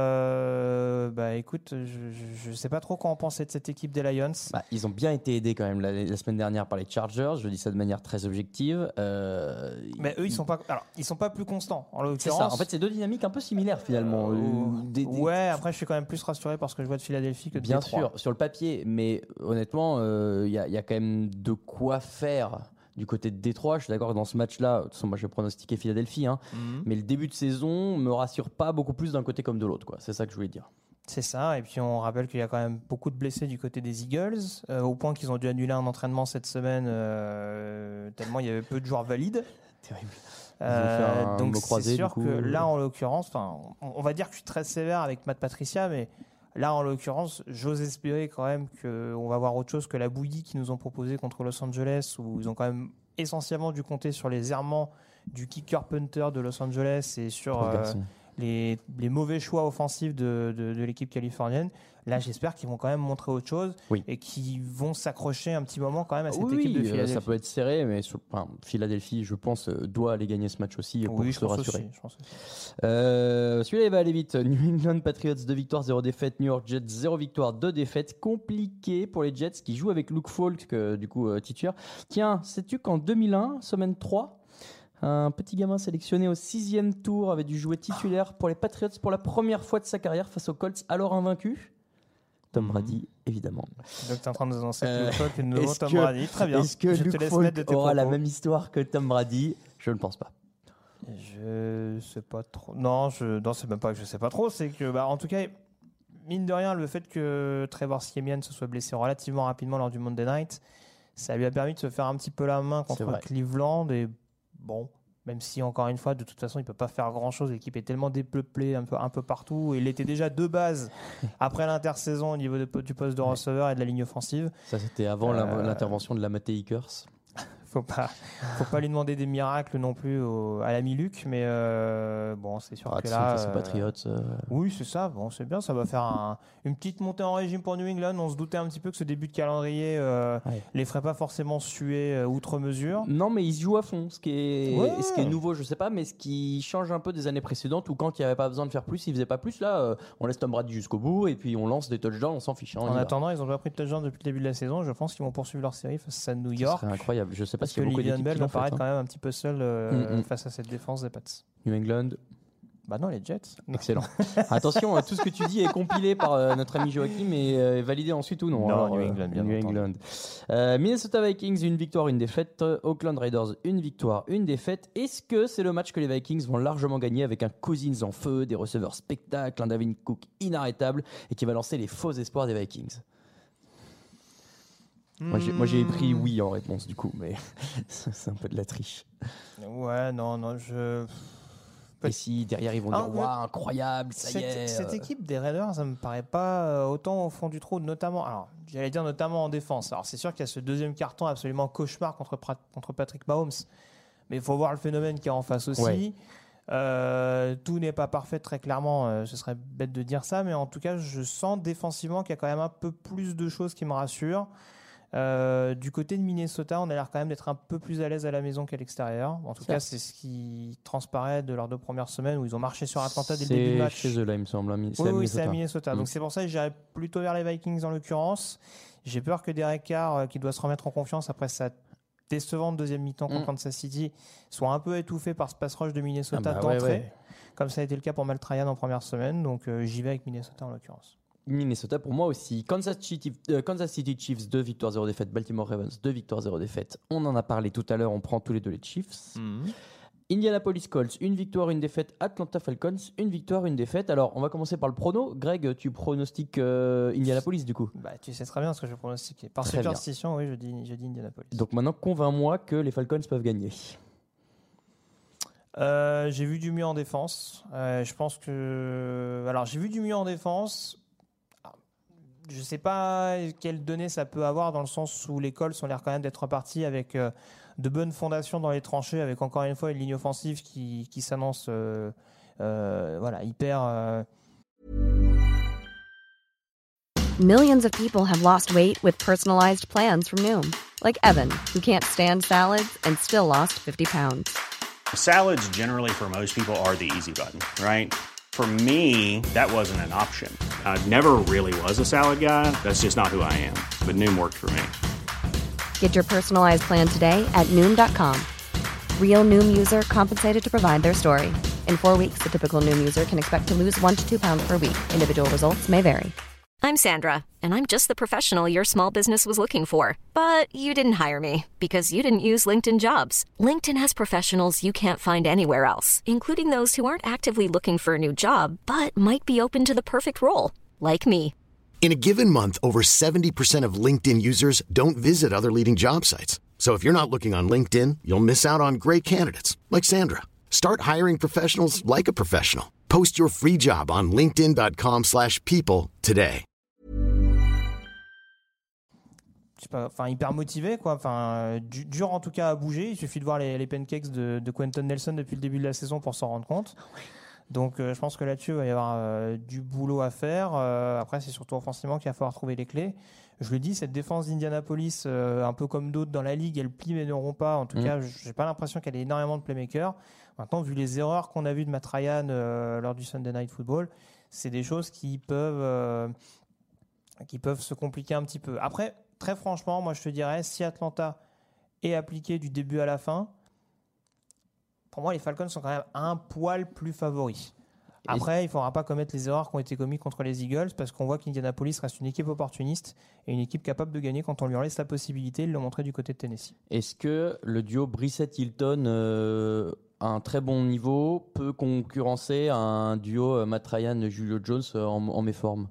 Speaker 5: euh, bah écoute, je ne sais pas trop quoi en penser de cette équipe des Lions.
Speaker 4: Bah, ils ont bien été aidés quand même la, la semaine dernière par les Chargers. Je dis ça de manière très objective. Euh,
Speaker 5: Mais eux, ils sont pas, alors ils sont pas plus constants. En l'occurrence,
Speaker 4: c'est ça. En fait, c'est deux dynamiques un peu similaires finalement.
Speaker 5: Euh,
Speaker 4: euh, des, des...
Speaker 5: Ouais. Après, je suis quand même plus rassuré par ce que je vois de Philadelphie que de
Speaker 4: bien
Speaker 5: Détroit.
Speaker 4: sûr sur le papier, mais honnêtement, il euh, y, y a quand même de quoi faire. Du côté de Détroit, je suis d'accord que dans ce match-là, de toute façon, moi je vais pronostiquer Philadelphie, hein, mm-hmm. mais le début de saison me rassure pas beaucoup plus d'un côté comme de l'autre, quoi. C'est ça que je voulais dire.
Speaker 5: C'est ça, et puis on rappelle qu'il y a quand même beaucoup de blessés du côté des Eagles, euh, au point qu'ils ont dû annuler un entraînement cette semaine, euh, tellement il y avait peu de joueurs valides.
Speaker 4: Terrible.
Speaker 5: Euh, donc
Speaker 4: croisé,
Speaker 5: c'est sûr
Speaker 4: du coup,
Speaker 5: que
Speaker 4: euh...
Speaker 5: là, en l'occurrence, on, on va dire que je suis très sévère avec Matt Patricia, mais là, en l'occurrence, j'ose espérer quand même qu'on va voir autre chose que la bouillie qu'ils nous ont proposée contre Los Angeles, où ils ont quand même essentiellement dû compter sur les errements du kicker punter de Los Angeles et sur euh, les, les mauvais choix offensifs de, de, de l'équipe californienne. Là, j'espère qu'ils vont quand même montrer autre chose oui. et qu'ils vont s'accrocher un petit moment quand même à cette
Speaker 4: oui,
Speaker 5: équipe de Philadelphie.
Speaker 4: Ça peut être serré, mais sur, enfin, Philadelphie, je pense, doit aller gagner ce match aussi pour
Speaker 5: oui,
Speaker 4: se rassurer.
Speaker 5: Aussi, je pense aussi.
Speaker 4: Euh, celui-là, il va aller vite. New England Patriots, deux victoires, zéro défaite. New York Jets, zéro victoire, deux défaites. Compliqué pour les Jets qui jouent avec Luke Falk, euh, du coup, euh, titulaire. Tiens, sais-tu qu'en deux mille un, semaine trois, un petit gamin sélectionné au sixième tour avait dû jouer titulaire pour les Patriots pour la première fois de sa carrière face aux Colts, alors invaincus? Tom Brady, évidemment.
Speaker 5: Donc tu es en train de nous annoncer euh, que nous avons Tom que, Brady. Très bien.
Speaker 4: Est-ce que
Speaker 5: je
Speaker 4: Luke
Speaker 5: te laisse
Speaker 4: Falk
Speaker 5: mettre de tes
Speaker 4: aura
Speaker 5: propos.
Speaker 4: la même histoire que Tom Brady? Je ne pense pas.
Speaker 5: Je sais pas trop. Non, je non, c'est même pas que je sais pas trop. C'est que, bah, en tout cas, mine de rien, le fait que Trevor Siemian se soit blessé relativement rapidement lors du Monday Night, ça lui a permis de se faire un petit peu la main contre Cleveland. Et bon. Même si, encore une fois, de toute façon, il ne peut pas faire grand-chose. L'équipe est tellement dépeuplée un peu, un peu partout. Et il était déjà de base, après l'intersaison, au niveau de, du poste de receveur et de la ligne offensive.
Speaker 4: Ça, c'était avant euh, l'intervention de la Matei Akers.
Speaker 5: Faut pas, faut pas lui demander des miracles non plus au, à la mi-Luc, mais euh, bon, c'est sûr ah, que là,
Speaker 4: euh, Patriots, euh...
Speaker 5: oui, c'est ça. Bon, c'est bien, ça va faire un, une petite montée en régime pour New England. On se doutait un petit peu que ce début de calendrier euh, ouais. les ferait pas forcément suer euh, outre mesure.
Speaker 4: Non, mais ils se jouent à fond, ce qui est,
Speaker 5: ouais.
Speaker 4: ce qui est nouveau, je sais pas, mais ce qui change un peu des années précédentes où quand il y avait pas besoin de faire plus, ils faisaient pas plus. Là, euh, on laisse Tom Brady jusqu'au bout et puis on lance des touchdowns, on s'en fiche. Hein,
Speaker 5: en attendant, ils ont pas pris de touchdown depuis le début de la saison. Je pense qu'ils vont poursuivre leur série face à New York.
Speaker 4: C'est incroyable. Je sais pas
Speaker 5: parce
Speaker 4: si
Speaker 5: que Le'Veon Bell va paraître
Speaker 4: hein.
Speaker 5: quand même un petit peu seul euh,
Speaker 4: mm-hmm.
Speaker 5: face à cette défense des Pats.
Speaker 4: New England.
Speaker 5: Bah non, les Jets.
Speaker 4: Excellent. Attention, tout ce que tu dis est compilé par euh, notre ami Joachim et euh, validé ensuite ou non.
Speaker 5: Non,
Speaker 4: Alors,
Speaker 5: New England, bien
Speaker 4: New England. Euh, Minnesota Vikings, une victoire, une défaite. Oakland Raiders, une victoire, une défaite. Est-ce que c'est le match que les Vikings vont largement gagner avec un Cousins en feu, des receveurs spectacles, un Dalvin Cook inarrêtable et qui va lancer les faux espoirs des Vikings? Moi j'ai, moi j'ai pris oui en réponse du coup, mais c'est un peu de la triche.
Speaker 5: Ouais, non, non, je...
Speaker 4: Et si derrière ils vont dire ah, waouh, incroyable, ça
Speaker 5: cette,
Speaker 4: y est.
Speaker 5: Cette équipe des Raiders, ça me paraît pas autant au fond du trou, notamment, alors j'allais dire notamment en défense. Alors c'est sûr qu'il y a ce deuxième carton absolument cauchemar contre, contre Patrick Mahomes, mais il faut voir le phénomène qu'il y a en face aussi. Ouais. Euh, tout n'est pas parfait très clairement, euh, ce serait bête de dire ça, mais en tout cas je sens défensivement qu'il y a quand même un peu plus de choses qui me rassurent. Euh, du côté de Minnesota, on a l'air quand même d'être un peu plus à l'aise à la maison qu'à l'extérieur. En tout c'est cas, c'est ce qui transparaît de leurs deux premières semaines où ils ont marché sur Atlanta dès
Speaker 4: c'est
Speaker 5: le début du match.
Speaker 4: C'est chez eux là, il me semble. C'est
Speaker 5: oui,
Speaker 4: à
Speaker 5: oui, c'est à Minnesota.
Speaker 4: Mmh.
Speaker 5: Donc c'est pour ça que j'irais plutôt vers les Vikings en l'occurrence. J'ai peur que Derek Carr, euh, qui doit se remettre en confiance après sa décevante deuxième mi-temps contre mmh. Kansas City, soit un peu étouffé par ce pass rush de Minnesota ah bah, d'entrée, ouais, ouais. comme ça a été le cas pour Matt Ryan en première semaine. Donc euh, j'y vais avec Minnesota en l'occurrence.
Speaker 4: Minnesota pour moi aussi. Kansas City, euh, Kansas City Chiefs, deux victoires, zéro défaite. Baltimore Ravens, deux victoires, zéro défaite. On en a parlé tout à l'heure, on prend tous les deux les Chiefs.
Speaker 5: Mmh.
Speaker 4: Indianapolis Colts, une victoire, une défaite. Atlanta Falcons, une victoire, une défaite. Alors, on va commencer par le prono. Greg, tu pronostiques euh, Indianapolis du coup?
Speaker 5: Bah, tu sais très bien ce que je pronostiquais. Par
Speaker 4: Très
Speaker 5: superstition, oui, je dis, je dis Indianapolis.
Speaker 4: Donc maintenant, convainc-moi que les Falcons peuvent gagner.
Speaker 5: Euh, j'ai vu du mieux en défense. Euh, je pense que. Alors, j'ai vu du mieux en défense. Je ne sais pas quelles données ça peut avoir dans le sens où les Colts ont l'air quand même d'être repartis avec euh, de bonnes fondations dans les tranchées, avec encore une fois une ligne offensive qui, qui s'annonce euh, euh, voilà, hyper. Euh...
Speaker 6: Millions of people have lost weight with personalized plans from Noom, like Evan, who can't stand salads and still lost fifty pounds.
Speaker 7: Salads generally for most people are the easy button, right? For me, that wasn't an option. I never really was a salad guy. That's just not who I am. But Noom worked for me.
Speaker 6: Get your personalized plan today at Noom dot com. Real Noom user compensated to provide their story. In four weeks, the typical Noom user can expect to lose one to two pounds per week. Individual results may vary.
Speaker 8: I'm Sandra, and I'm just the professional your small business was looking for. But you didn't hire me because you didn't use LinkedIn Jobs. LinkedIn has professionals you can't find anywhere else, including those who aren't actively looking for a new job, but might be open to the perfect role, like me.
Speaker 9: In a given month, over seventy percent of LinkedIn users don't visit other leading job sites. So if you're not looking on LinkedIn, you'll miss out on great candidates like Sandra. Start hiring professionals like a professional. Post your free job on linkedin dot com slash people today.
Speaker 5: Je sais pas, enfin hyper motivé quoi, enfin du, dur en tout cas à bouger. Il suffit de voir les, les pancakes de, de Quentin Nelson depuis le début de la saison pour s'en rendre compte. Donc euh, je pense que là-dessus il va y avoir euh, du boulot à faire. Euh, après c'est surtout offensivement qu'il va falloir trouver les clés. Je le dis, cette défense d'Indianapolis, euh, un peu comme d'autres dans la ligue, elle plie mais ne rompt pas. En tout mmh. cas, j'ai pas l'impression qu'elle ait énormément de playmakers. Maintenant, vu les erreurs qu'on a vues de Matt Ryan euh, lors du Sunday Night Football, c'est des choses qui peuvent euh, qui peuvent se compliquer un petit peu. Après, très franchement, moi je te dirais, si Atlanta est appliqué du début à la fin, pour moi les Falcons sont quand même un poil plus favoris. Après, il ne faudra pas commettre les erreurs qui ont été commises contre les Eagles parce qu'on voit qu'Indianapolis reste une équipe opportuniste et une équipe capable de gagner quand on lui en laisse la possibilité. Ils l'ont montré du côté de Tennessee.
Speaker 4: Est-ce que le duo Brissett-Hilton euh, à un très bon niveau peut concurrencer un duo euh, Matt Ryan-Julio Jones euh, en, en méforme?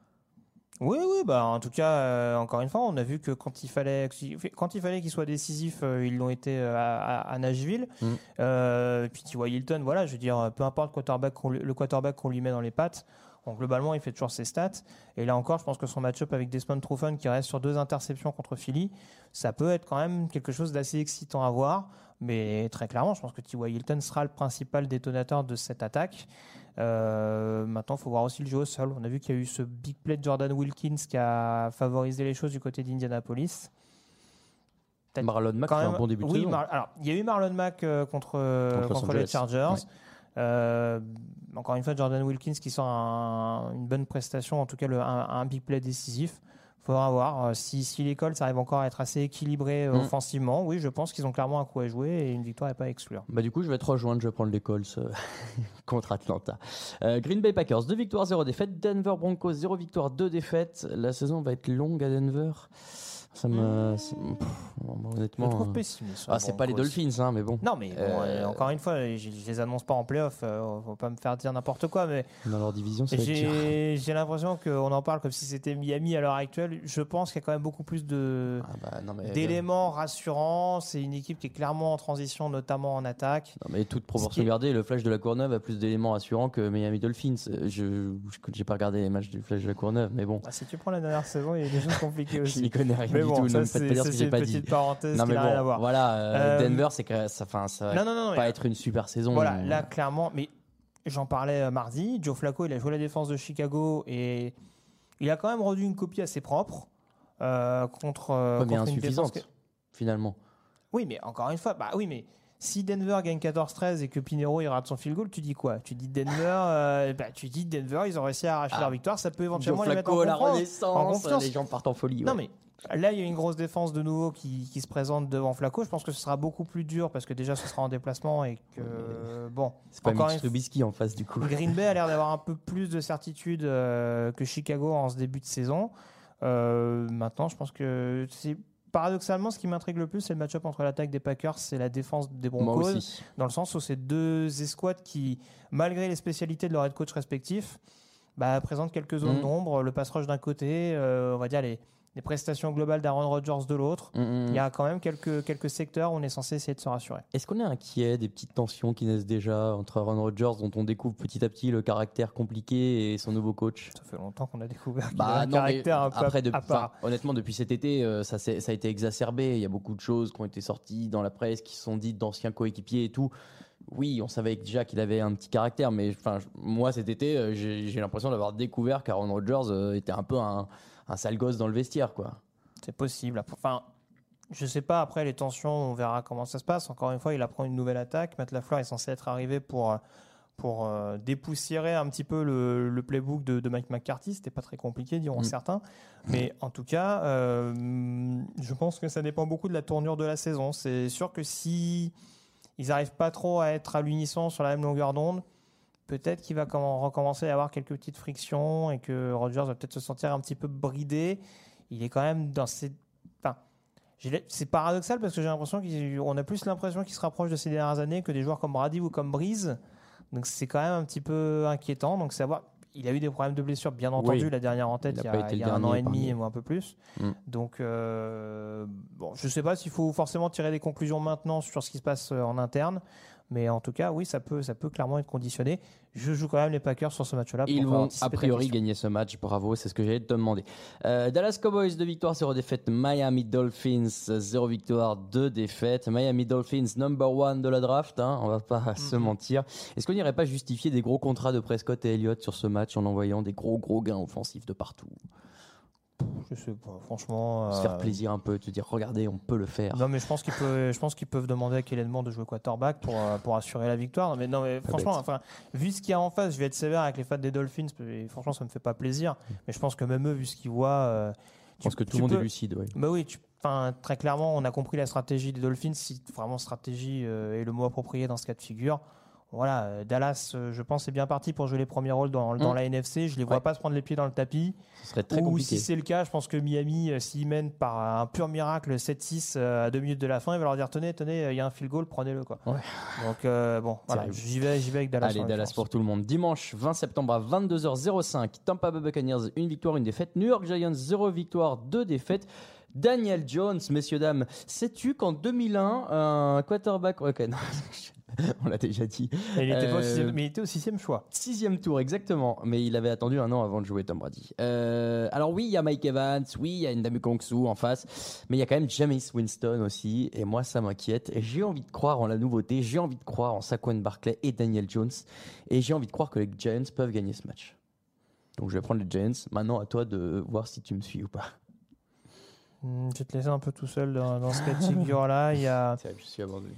Speaker 5: Oui, oui, bah en tout cas, euh, encore une fois, on a vu que quand il fallait, quand il fallait qu'ils soient décisifs, euh, ils l'ont été euh, à, à Nashville. Mm. Euh, et puis tu vois Hilton, voilà, je veux dire, peu importe quarterback qu'on, le quarterback qu'on lui met dans les pattes, bon, globalement, il fait toujours ses stats. Et là encore, je pense que son match-up avec Desmond Trufant, qui reste sur deux interceptions contre Philly, ça peut être quand même quelque chose d'assez excitant à voir. Mais très clairement, je pense que T Y. Hilton sera le principal détonateur de cette attaque. Euh, maintenant, il faut voir aussi le jeu au sol. On a vu qu'il y a eu ce big play de Jordan Wilkins qui a favorisé les choses du côté d'Indianapolis.
Speaker 4: Peut-être Marlon Mack fait un bon début de
Speaker 5: oui,
Speaker 4: saison.
Speaker 5: Mar- alors, il y a eu Marlon Mack euh, contre, euh, contre, contre les Chargers. Ouais. Euh, encore une fois, Jordan Wilkins qui sort un, une bonne prestation, en tout cas le, un, un big play décisif. Il faudra voir si, si les Colts arrivent encore à être assez équilibrés mmh. offensivement. Oui, je pense qu'ils ont clairement un coup à jouer et une victoire n'est pas à exclure.
Speaker 4: Bah, du coup, je vais te rejoindre. Je vais prendre les Colts euh, contre Atlanta. Euh, Green Bay Packers, deux victoires, zéro défaite. Denver Broncos, zéro victoire, deux défaites. La saison va être longue à Denver. Ça me. Ça, pff, honnêtement.
Speaker 5: Je trouve pessimiste.
Speaker 4: Ah, c'est pas les Dolphins, hein, mais bon.
Speaker 5: Non, mais bon, euh... encore une fois, je, je les annonce pas en playoff. Euh, faut pas me faire dire n'importe quoi. Mais
Speaker 4: dans leur division, c'est
Speaker 5: j'ai, j'ai l'impression qu'on en parle comme si c'était Miami à l'heure actuelle. Je pense qu'il y a quand même beaucoup plus de, ah bah, non, mais d'éléments rassurants. C'est une équipe qui est clairement en transition, notamment en attaque.
Speaker 4: Non, mais toute proportion gardée, le Flash de la Courneuve a plus d'éléments rassurants que Miami Dolphins. Je n'ai pas regardé les matchs du Flash de la Courneuve, mais bon.
Speaker 5: Ah, si tu prends la dernière saison, il y a des choses compliquées aussi.
Speaker 4: Je n'y connais rien.
Speaker 5: Mais
Speaker 4: du
Speaker 5: bon,
Speaker 4: tout,
Speaker 5: ça,
Speaker 4: ne me faites pas dire ce que j'ai pas dit.
Speaker 5: Parenthèse
Speaker 4: non,
Speaker 5: qui
Speaker 4: mais
Speaker 5: n'a
Speaker 4: bon,
Speaker 5: rien à voir.
Speaker 4: Voilà, euh, Denver, c'est que ça, fin, ça
Speaker 5: non, non, non,
Speaker 4: va pas
Speaker 5: mais,
Speaker 4: être une super saison.
Speaker 5: Voilà, là clairement, mais j'en parlais mardi. Joe Flacco, il a joué la défense de Chicago et il a quand même rendu une copie assez propre euh, contre, euh,
Speaker 4: ouais, mais
Speaker 5: contre
Speaker 4: insuffisante,
Speaker 5: une défense que...
Speaker 4: finalement.
Speaker 5: Oui, mais encore une fois, bah oui, mais si Denver gagne quatorze treize et que Pinheiro il rate son field goal, tu dis quoi? Tu dis Denver, euh, bah, tu dis Denver, ils ont réussi à arracher ah. leur victoire, ça peut éventuellement
Speaker 4: Joe
Speaker 5: les
Speaker 4: Flacco,
Speaker 5: mettre en,
Speaker 4: la
Speaker 5: confiance, en confiance.
Speaker 4: Les gens partent en folie.
Speaker 5: Non
Speaker 4: ouais.
Speaker 5: mais là, il y a une grosse défense de nouveau qui, qui se présente devant Flacco. Je pense que ce sera beaucoup plus dur parce que déjà, ce sera en déplacement et que ouais, bon.
Speaker 4: C'est pas Mitch Trubisky en face du coup.
Speaker 5: Green Bay a l'air d'avoir un peu plus de certitude euh, que Chicago en ce début de saison. Euh, maintenant, je pense que c'est paradoxalement, ce qui m'intrigue le plus, c'est le match-up entre l'attaque des Packers et la défense des Broncos.
Speaker 4: Moi aussi.
Speaker 5: Dans le sens où c'est deux escouades qui, malgré les spécialités de leurs head coach respectifs, bah, présentent quelques zones
Speaker 4: Mmh.
Speaker 5: d'ombre. Le pass rush d'un côté, euh, on va dire les, les prestations globales d'Aaron Rodgers de l'autre.
Speaker 4: Mmh.
Speaker 5: Il y a quand même quelques, quelques secteurs où on est censé essayer de se rassurer.
Speaker 4: Est-ce qu'on est inquiet des petites tensions qui naissent déjà entre Aaron Rodgers, dont on découvre petit à petit le caractère compliqué, et son nouveau coach?
Speaker 5: Ça fait longtemps qu'on a découvert qu'il
Speaker 4: Bah,
Speaker 5: a un
Speaker 4: non,
Speaker 5: caractère
Speaker 4: mais
Speaker 5: un peu
Speaker 4: après,
Speaker 5: à,
Speaker 4: de-
Speaker 5: à part.
Speaker 4: enfin, honnêtement, depuis cet été, euh, ça, s'est- ça a été exacerbé. Il y a beaucoup de choses qui ont été sorties dans la presse, qui sont dites d'anciens coéquipiers et tout. Oui, on savait déjà qu'il avait un petit caractère, mais enfin, je- moi, cet été, euh, j'ai, j'ai l'impression d'avoir découvert qu'Aaron Rodgers euh, était un peu un, un sale gosse dans le vestiaire, quoi.
Speaker 5: C'est possible. Enfin, je sais pas, après les tensions, on verra comment ça se passe. Encore une fois, il apprend une nouvelle attaque. Matt LaFleur est censé être arrivé pour, pour euh, dépoussiérer un petit peu le, le playbook de, de Mike McCarthy. C'était pas très compliqué, diront
Speaker 4: Mm.
Speaker 5: certains. Mais en tout cas, euh, je pense que ça dépend beaucoup de la tournure de la saison. C'est sûr que si ils n'arrivent pas trop à être à l'unisson sur la même longueur d'onde, peut-être qu'il va comment- recommencer à y avoir quelques petites frictions et que Rodgers va peut-être se sentir un petit peu bridé. Il est quand même dans ces... Enfin, j'ai- c'est paradoxal parce que j'ai l'impression qu'on a plus l'impression qu'il se rapproche de ces dernières années que des joueurs comme Brady ou comme Breeze. Donc c'est quand même un petit peu inquiétant. Donc savoir... Il a eu des problèmes de blessure, bien entendu,
Speaker 4: Oui.
Speaker 5: la dernière en tête,
Speaker 4: Il a
Speaker 5: il y a,
Speaker 4: pas été
Speaker 5: il y
Speaker 4: le
Speaker 5: a un an
Speaker 4: dernier
Speaker 5: et demi
Speaker 4: parmi-
Speaker 5: ou un peu plus.
Speaker 4: Mm.
Speaker 5: Donc, euh, bon, je ne sais pas s'il faut forcément tirer des conclusions maintenant sur ce qui se passe euh, en interne. Mais en tout cas, oui, ça peut, ça peut clairement être conditionné. Je joue quand même les Packers sur ce match-là. pour
Speaker 4: Ils
Speaker 5: faire
Speaker 4: vont
Speaker 5: anticiper
Speaker 4: a
Speaker 5: ta
Speaker 4: priori
Speaker 5: question.
Speaker 4: gagner ce match, bravo, c'est ce que j'allais te demander. Euh, Dallas Cowboys, deux victoires, zéro défaite. Miami Dolphins, zéro victoire, deux défaites. Miami Dolphins, number one de la draft, hein, on va pas se mentir. Est-ce qu'on n'irait pas justifier des gros contrats de Prescott et Elliott sur ce match en envoyant des gros gros gains offensifs de partout?
Speaker 5: Je sais pas, franchement.
Speaker 4: Se faire
Speaker 5: euh,
Speaker 4: plaisir un peu, te dire regardez, on peut le faire.
Speaker 5: Non, mais je pense qu'ils peuvent, je pense qu'ils peuvent demamer à Kellen Moore de jouer quarterback pour, euh, pour assurer la victoire. Non, mais, non, mais
Speaker 4: Pas
Speaker 5: franchement,
Speaker 4: bête.
Speaker 5: enfin, vu ce qu'il y a en face, je vais être sévère avec les fans des Dolphins. Et franchement, ça me fait pas plaisir. Mais je pense que même eux, vu ce qu'ils voient. euh,
Speaker 4: Je pense
Speaker 5: tu-
Speaker 4: que tout
Speaker 5: tu
Speaker 4: le monde
Speaker 5: peux-
Speaker 4: est lucide. Ouais.
Speaker 5: Bah oui, tu- enfin, très clairement, on a compris la stratégie des Dolphins. Si vraiment stratégie euh, est le mot approprié dans ce cas de figure. Voilà, euh, Dallas, euh, je pense, est bien parti pour jouer les premiers rôles dans, dans
Speaker 4: Mm.
Speaker 5: la N F C. Je les vois
Speaker 4: Ouais.
Speaker 5: pas se prendre les pieds dans le tapis.
Speaker 4: Ce serait très
Speaker 5: Ou
Speaker 4: compliqué.
Speaker 5: si c'est le cas, je pense que Miami, euh, s'ils mènent par un pur miracle sept six euh, à deux minutes de la fin, il va leur dire tenez, tenez, il y a un field goal, prenez-le. Quoi.
Speaker 4: Ouais.
Speaker 5: Donc euh, bon, voilà,
Speaker 4: Terrible.
Speaker 5: j'y vais, j'y vais avec Dallas.
Speaker 4: Allez,
Speaker 5: en
Speaker 4: Dallas
Speaker 5: l'occurrence.
Speaker 4: pour tout le monde. Dimanche vingt septembre à vingt-deux heures cinq, Tampa Bay Buccaneers, une victoire, une défaite. New York Giants, zéro victoire, deux défaites. Daniel Jones, messieurs, dames, sais-tu qu'en deux mille un, un quarterback... Ok, non, on l'a déjà dit.
Speaker 5: Et il était pas au
Speaker 4: Euh,
Speaker 5: sixième- mais il était au sixième choix.
Speaker 4: Sixième tour, exactement. Mais il avait attendu un an avant de jouer Tom Brady. Euh, alors oui, il y a Mike Evans, oui, il y a Ndamukong Kongsu en face, mais il y a quand même Jameis Winston aussi, et moi ça m'inquiète. Et j'ai envie de croire en la nouveauté, j'ai envie de croire en Saquon Barkley et Daniel Jones, et j'ai envie de croire que les Giants peuvent gagner ce match. Donc je vais prendre les Giants. Maintenant, à toi de voir si tu me suis ou pas.
Speaker 5: Hmm, Je vais te laisser un peu tout seul dans, dans ce cas de figure-là. Il y a...
Speaker 4: C'est vrai, je suis abandonné.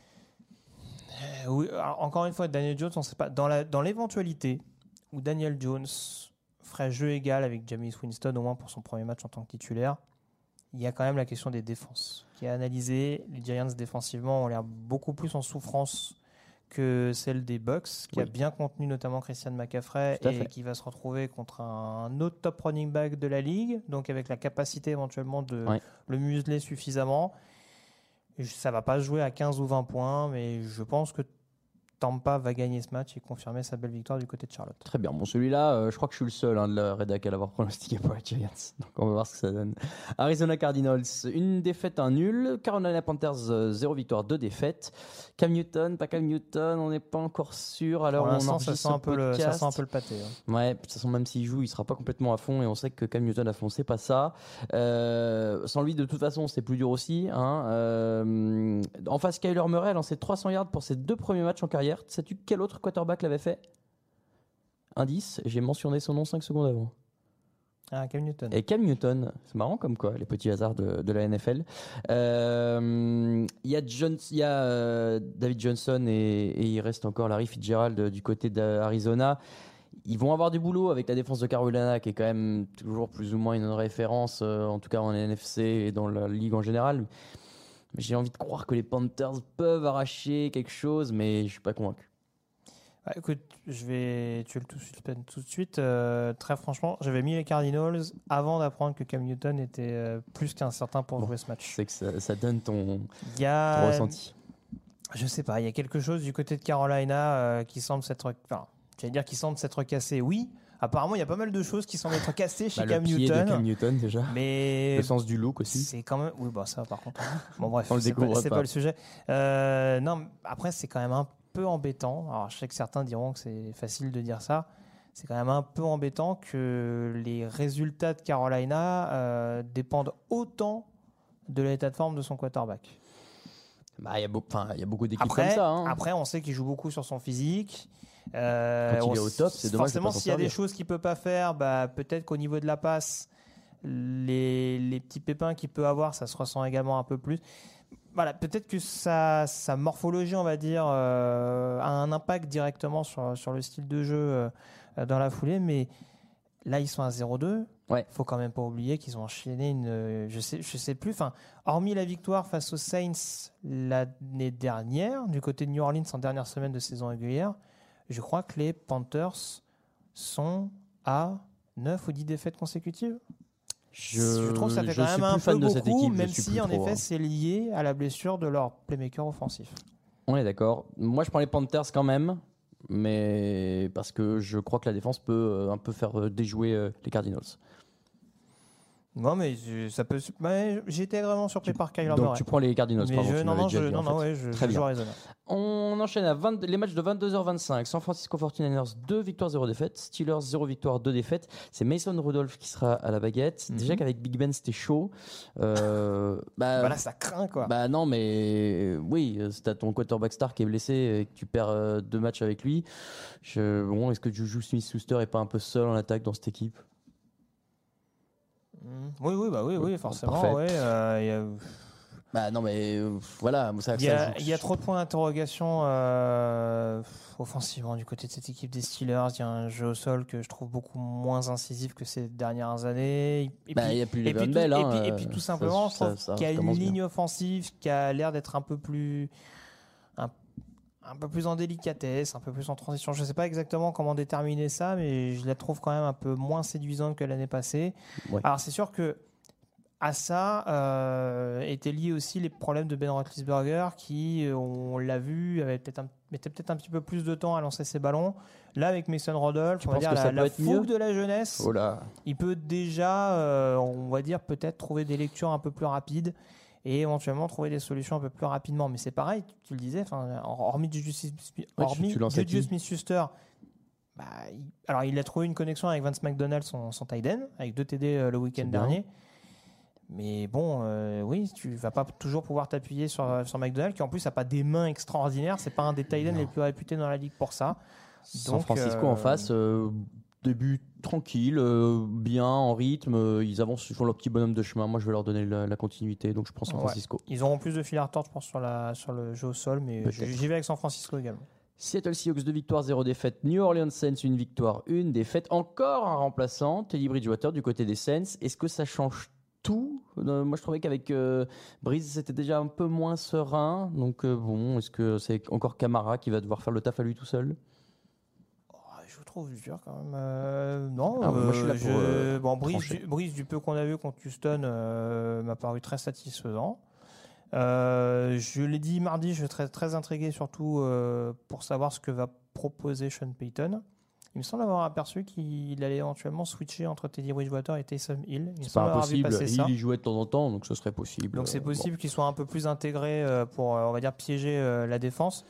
Speaker 5: Euh, oui, alors, encore une fois, Daniel Jones, on sait pas. Dans, la, dans l'éventualité où Daniel Jones ferait jeu égal avec Jameis Winston, au moins pour son premier match en tant que titulaire, il y a quand même la question des défenses qui est analysée. Les Giants défensivement ont l'air beaucoup plus en souffrance que celle des Bucks, qui
Speaker 4: Oui.
Speaker 5: a bien contenu notamment Christian McCaffrey
Speaker 4: Tout à
Speaker 5: et
Speaker 4: fait.
Speaker 5: qui va se retrouver contre un autre top running back de la ligue, donc avec la capacité éventuellement de
Speaker 4: Ouais.
Speaker 5: le museler suffisamment. Je- Ça va pas se jouer à quinze ou vingt points, mais je pense que Tampa va gagner ce match et confirmer sa belle victoire du côté de Charlotte.
Speaker 4: Très bien. Bon, celui-là, euh, je crois que je suis le seul hein, de la rédac à l'avoir pronostiqué pour les Giants. Donc, on va voir ce que ça donne. Arizona Cardinals, une défaite, un nul. Carolina Panthers, euh, zéro victoire, deux défaites. Cam Newton, pas Cam Newton, on n'est pas encore sûr. Alors,
Speaker 5: Pour
Speaker 4: on
Speaker 5: l'instant,
Speaker 4: enregistre
Speaker 5: ça sent, un
Speaker 4: ce
Speaker 5: peu le, ça
Speaker 4: podcast.
Speaker 5: sent un peu le pâté. hein.
Speaker 4: Ouais, de toute façon, même s'il joue, il sera pas complètement à fond et on sait que Cam Newton à fond, c'est pas ça. Euh, sans lui, de toute façon, c'est plus dur aussi. Hein. Euh, en face, Kyler Murray a lancé trois cents yards pour ses deux premiers matchs en carrière. Sais-tu quel autre quarterback l'avait fait? Indice, j'ai mentionné son nom cinq secondes avant.
Speaker 5: Ah, Cam Newton.
Speaker 4: Et Cam Newton, c'est marrant comme quoi, les petits hasards de, de la N F L. Euh, Il y a, Jones, il y a euh, David Johnson et, et il reste encore Larry Fitzgerald du côté d'Arizona. Ils vont avoir du boulot avec la défense de Carolina qui est quand même toujours plus ou moins une référence, euh, en tout cas en N F C et dans la ligue en général. Mais j'ai envie de croire que les Panthers peuvent arracher quelque chose, mais je suis pas convaincu.
Speaker 5: Ah, écoute, je vais tuer le tout, tout de suite. Euh, très franchement, j'avais mis les Cardinals avant d'apprendre que Cam Newton était euh, plus qu'un certain pour bon, jouer ce match.
Speaker 4: C'est que ça, ça donne ton,
Speaker 5: y a,
Speaker 4: ton ressenti.
Speaker 5: Je sais pas, il y a quelque chose du côté de Carolina euh, qui semble s'être, enfin, j'allais dire qui semble s'être cassé. Oui, apparemment, il y a pas mal de choses qui semblent être cassées chez
Speaker 4: bah,
Speaker 5: Cam
Speaker 4: le pied
Speaker 5: Newton.
Speaker 4: De Cam Newton déjà.
Speaker 5: Mais
Speaker 4: le sens du look aussi.
Speaker 5: C'est quand même, oui, bah ça par contre. Bon bref,
Speaker 4: On
Speaker 5: c'est,
Speaker 4: le
Speaker 5: pas, c'est
Speaker 4: pas.
Speaker 5: pas le sujet. Euh, non, après c'est quand même un peu embêtant. Alors je sais que certains diront que c'est facile de dire ça. C'est quand même un peu embêtant que les résultats de Carolina euh, dépendent autant de l'état de forme de son quarterback.
Speaker 4: Bah, il y a beaucoup, enfin, il y a beaucoup d'équipes
Speaker 5: après,
Speaker 4: comme ça. Hein.
Speaker 5: Après, on sait qu'il joue beaucoup sur son physique. Euh,
Speaker 4: Quand il est au top, c'est dommage.
Speaker 5: Forcément, s'il y a des choses qu'il peut pas faire, bah peut-être qu'au niveau de la passe, les les petits pépins qu'il peut avoir, ça se ressent également un peu plus. Voilà, peut-être que sa, sa morphologie, on va dire, euh, a un impact directement sur, sur le style de jeu euh, dans la foulée, mais là, ils sont à zéro deux. Il
Speaker 4: ouais.
Speaker 5: faut quand même pas oublier qu'ils ont enchaîné une... Je sais, je sais plus, enfin, hormis la victoire face aux Saints l'année dernière, du côté de New Orleans en dernière semaine de saison régulière, je crois que les Panthers sont à neuf ou dix défaites consécutives.
Speaker 4: Je,
Speaker 5: je trouve que ça fait quand même un peu beaucoup, équipe, même si en trop, effet hein. c'est lié à la blessure de leur playmaker offensif.
Speaker 4: On est d'accord. Moi je prends les Panthers quand même, mais parce que je crois que la défense peut un peu faire déjouer les Cardinals.
Speaker 5: Non mais ça peut. Ouais, j'ai été vraiment surpris tu, par Kyler Murray.
Speaker 4: Donc tu prends les Cardinals.
Speaker 5: Mais
Speaker 4: pardon,
Speaker 5: je, non non, je,
Speaker 4: dit,
Speaker 5: non, non ouais, je,
Speaker 4: Très
Speaker 5: je
Speaker 4: bien.
Speaker 5: joue raisonnable.
Speaker 4: On enchaîne à vingt, les matchs de vingt-deux heures vingt-cinq. San Francisco forty-niners deux victoires zéro défaites. Steelers zéro victoire deux défaites. C'est Mason Rudolph qui sera à la baguette. Mm-hmm. Déjà qu'avec Big Ben c'était chaud. Euh, bah,
Speaker 5: bah là ça craint quoi.
Speaker 4: Bah non mais oui, si t'as ton quarterback star qui est blessé et que tu perds deux matchs avec lui. Je, bon, est-ce que Juju Smith-Schuster est pas un peu seul en attaque dans cette équipe?
Speaker 5: Oui, oui, bah oui, oui, forcément. Ouais, euh, y a...
Speaker 4: Bah non, mais euh, voilà, ça,
Speaker 5: il y a, il y a trop de points d'interrogation euh, offensivement du côté de cette équipe des Steelers. Il y a un jeu au sol que je trouve beaucoup moins incisif que ces dernières années. Et
Speaker 4: bah,
Speaker 5: puis,
Speaker 4: il y a plus les
Speaker 5: et puis,
Speaker 4: Bell,
Speaker 5: tout,
Speaker 4: hein,
Speaker 5: et puis, et puis tout simplement,
Speaker 4: ça,
Speaker 5: je trouve
Speaker 4: ça, ça,
Speaker 5: qu'il y a une ligne
Speaker 4: bien.
Speaker 5: offensive qui a l'air d'être un peu plus un, un peu plus en délicatesse, un peu plus en transition. Je ne sais pas exactement comment déterminer ça, mais je la trouve quand même un peu moins séduisante que l'année passée. Ouais. Alors c'est sûr que à ça euh, étaient liés aussi les problèmes de Ben Roethlisberger qui, on l'a vu, avait peut-être un, mettait peut-être un petit peu plus de temps à lancer ses ballons. Là, avec Mason Rudolph, on va dire la, la fougue mieux de la jeunesse,
Speaker 4: oh là. Il
Speaker 5: peut déjà, euh, on va dire, peut-être trouver des lectures un peu plus rapides et éventuellement trouver des solutions un peu plus rapidement. Mais c'est pareil, tu le disais, hormis Juju Smith-Schuster, bah, il, alors il a trouvé une connexion avec Vance McDonald, son, son tight end, avec deux T D euh, le week-end dernier. Mais bon, euh, oui, tu vas pas toujours pouvoir t'appuyer sur, sur McDonald, qui en plus n'a pas des mains extraordinaires. C'est pas un des tight ends les plus réputés dans la ligue pour ça.
Speaker 4: San Francisco euh, en face, euh, début tranquille, euh, bien, en rythme. Euh, ils avancent, ils font leur petit bonhomme de chemin. Moi, je vais leur donner la, la continuité, donc je prends San Francisco.
Speaker 5: Ouais. Ils auront plus de fil à retordre, je pense, sur, la, sur le jeu au sol, mais j'y vais avec San Francisco également.
Speaker 4: Seattle Seahawks deux victoires, zéro défaite. New Orleans Saints une victoire, une défaite. Encore un remplaçant, Teddy Bridgewater du côté des Saints. Est-ce que ça change tout? euh, Moi, je trouvais qu'avec euh, Breeze, c'était déjà un peu moins serein. Donc euh, bon, est-ce que c'est encore Kamara qui va devoir faire le taf à lui tout seul?
Speaker 5: Oh, je trouve dur quand même. Euh, non,
Speaker 4: ah, bah, moi, je suis là pour
Speaker 5: je...
Speaker 4: euh,
Speaker 5: bon, Breeze du, Breeze, du peu qu'on a vu contre Houston, euh, m'a paru très satisfaisant. Euh, je l'ai dit mardi, je suis très, très intrigué surtout euh, pour savoir ce que va proposer Sean Payton. Il me semble avoir aperçu qu'il allait éventuellement switcher entre Teddy Bridgewater et Taysom Hill. Il
Speaker 4: c'est pas impossible, il
Speaker 5: ça.
Speaker 4: y jouait de temps en temps, donc ce serait possible.
Speaker 5: Donc c'est possible
Speaker 4: bon.
Speaker 5: qu'il soit un peu plus intégré pour, on va dire, piéger la défense.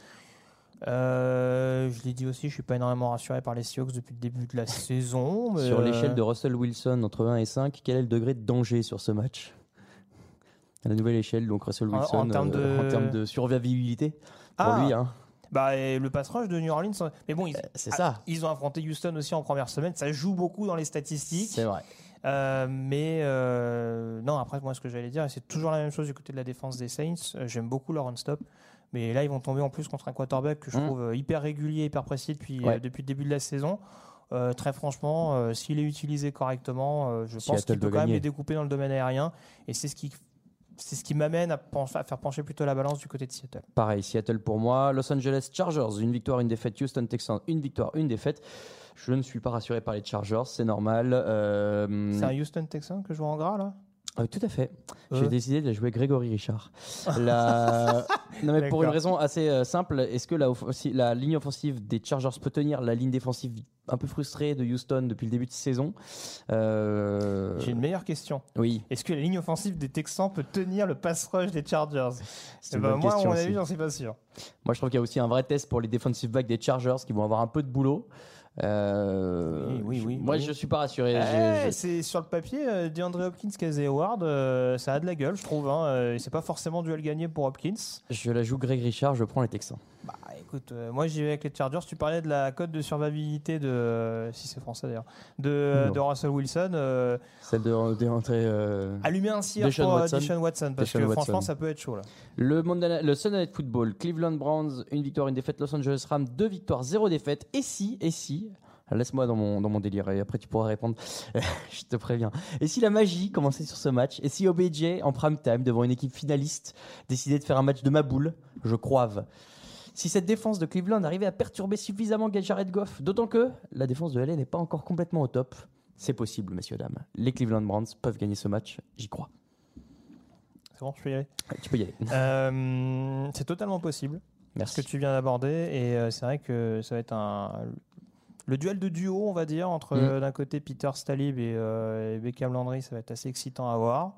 Speaker 5: Euh, je l'ai dit aussi, je suis pas énormément rassuré par les Seahawks depuis le début de la saison. Mais
Speaker 4: sur
Speaker 5: euh...
Speaker 4: l'échelle de Russell Wilson entre un et cinq, quel est le degré de danger sur ce match? La nouvelle échelle, donc Russell Wilson,
Speaker 5: en, en termes de,
Speaker 4: euh, en termes de survivabilité pour
Speaker 5: ah.
Speaker 4: lui. Hein.
Speaker 5: Bah, et le pass rush de New Orleans, mais bon, ils,
Speaker 4: euh, c'est ça.
Speaker 5: Ils ont affronté Houston aussi en première semaine. Ça joue beaucoup dans les statistiques.
Speaker 4: C'est vrai.
Speaker 5: Euh, mais euh, non, après, moi, ce que j'allais dire, c'est toujours la même chose du côté de la défense des Saints. Euh, j'aime beaucoup leur run-stop. Mais là, ils vont tomber en plus contre un quarterback que je mmh. trouve hyper régulier, hyper précis depuis, ouais. euh, depuis le début de la saison. Euh, très franchement, euh, s'il est utilisé correctement, euh, je Seattle pense qu'il peut quand gagner. Même les découper dans le domaine aérien. Et c'est ce qui c'est ce qui m'amène à, pencher, à faire pencher plutôt la balance du côté de Seattle.
Speaker 4: Pareil, Seattle pour moi. Los Angeles Chargers, une victoire, une défaite. Houston Texans, une victoire, une défaite. Je ne suis pas rassuré par les Chargers, c'est normal. Euh...
Speaker 5: C'est un Houston Texan que je vois en gras là
Speaker 4: Euh, tout à fait.
Speaker 5: Euh.
Speaker 4: J'ai décidé de jouer Grégory Richard. La... non, mais pour une raison assez euh, simple, est-ce que la, offensi- la ligne offensive des Chargers peut tenir la ligne défensive un peu frustrée de Houston depuis le début de saison? euh...
Speaker 5: J'ai une meilleure question.
Speaker 4: Oui.
Speaker 5: Est-ce que la ligne offensive des Texans peut tenir le pass rush des Chargers?
Speaker 4: C'est
Speaker 5: Eh
Speaker 4: une
Speaker 5: ben,
Speaker 4: bonne
Speaker 5: moi, à
Speaker 4: question
Speaker 5: mon avis,
Speaker 4: aussi.
Speaker 5: j'en suis pas sûr.
Speaker 4: Moi, je trouve qu'il y a aussi un vrai test pour les defensive backs des Chargers qui vont avoir un peu de boulot. Euh,
Speaker 5: Oui, oui, oui,
Speaker 4: Moi,
Speaker 5: oui.
Speaker 4: je suis pas rassuré.
Speaker 5: Eh,
Speaker 4: J'ai- j'ai-
Speaker 5: c'est sur le papier, euh, DeAndre Hopkins, Casey Howard, euh, ça a de la gueule, je trouve. Hein, euh, et c'est pas forcément duel gagné pour Hopkins.
Speaker 4: Je la joue Greg Richard, je prends les Texans.
Speaker 5: Bah écoute, euh, moi j'y vais avec les Chargers. Tu parlais de la cote de survivabilité de, euh, si c'est français d'ailleurs, de,
Speaker 4: Non.
Speaker 5: de Russell Wilson. Euh,
Speaker 4: Celle de, de rentrer. Euh...
Speaker 5: allumer un cire
Speaker 4: Deshaun
Speaker 5: pour euh,
Speaker 4: Watson.
Speaker 5: Deshaun Watson, parce
Speaker 4: Deshaun
Speaker 5: que
Speaker 4: Watson.
Speaker 5: franchement ça peut être chaud là.
Speaker 4: Le, Monday- le Sunday Night Football, Cleveland Browns, une victoire, une défaite. Los Angeles Rams, deux victoires, zéro défaite. Et si, et si, laisse-moi dans mon, dans mon délire et après tu pourras répondre. Je te préviens. Et si la magie commençait sur ce match? Et si O B J en prime time devant une équipe finaliste décidait de faire un match de ma boule? Je croive. Si cette défense de Cleveland arrivait à perturber suffisamment Jared Goff, d'autant que la défense de L A n'est pas encore complètement au top, c'est possible, messieurs, dames. Les Cleveland Browns peuvent gagner ce match, j'y crois.
Speaker 5: C'est bon, je peux y aller.
Speaker 4: Tu peux y aller.
Speaker 5: Euh, c'est totalement possible.
Speaker 4: Merci.
Speaker 5: Ce que tu viens d'aborder. Et euh, c'est vrai que ça va être un. Le duel de duo, on va dire, entre
Speaker 4: Mm.
Speaker 5: euh, d'un côté Peter Stalib et, euh, et Beckham Landry, ça va être assez excitant à voir.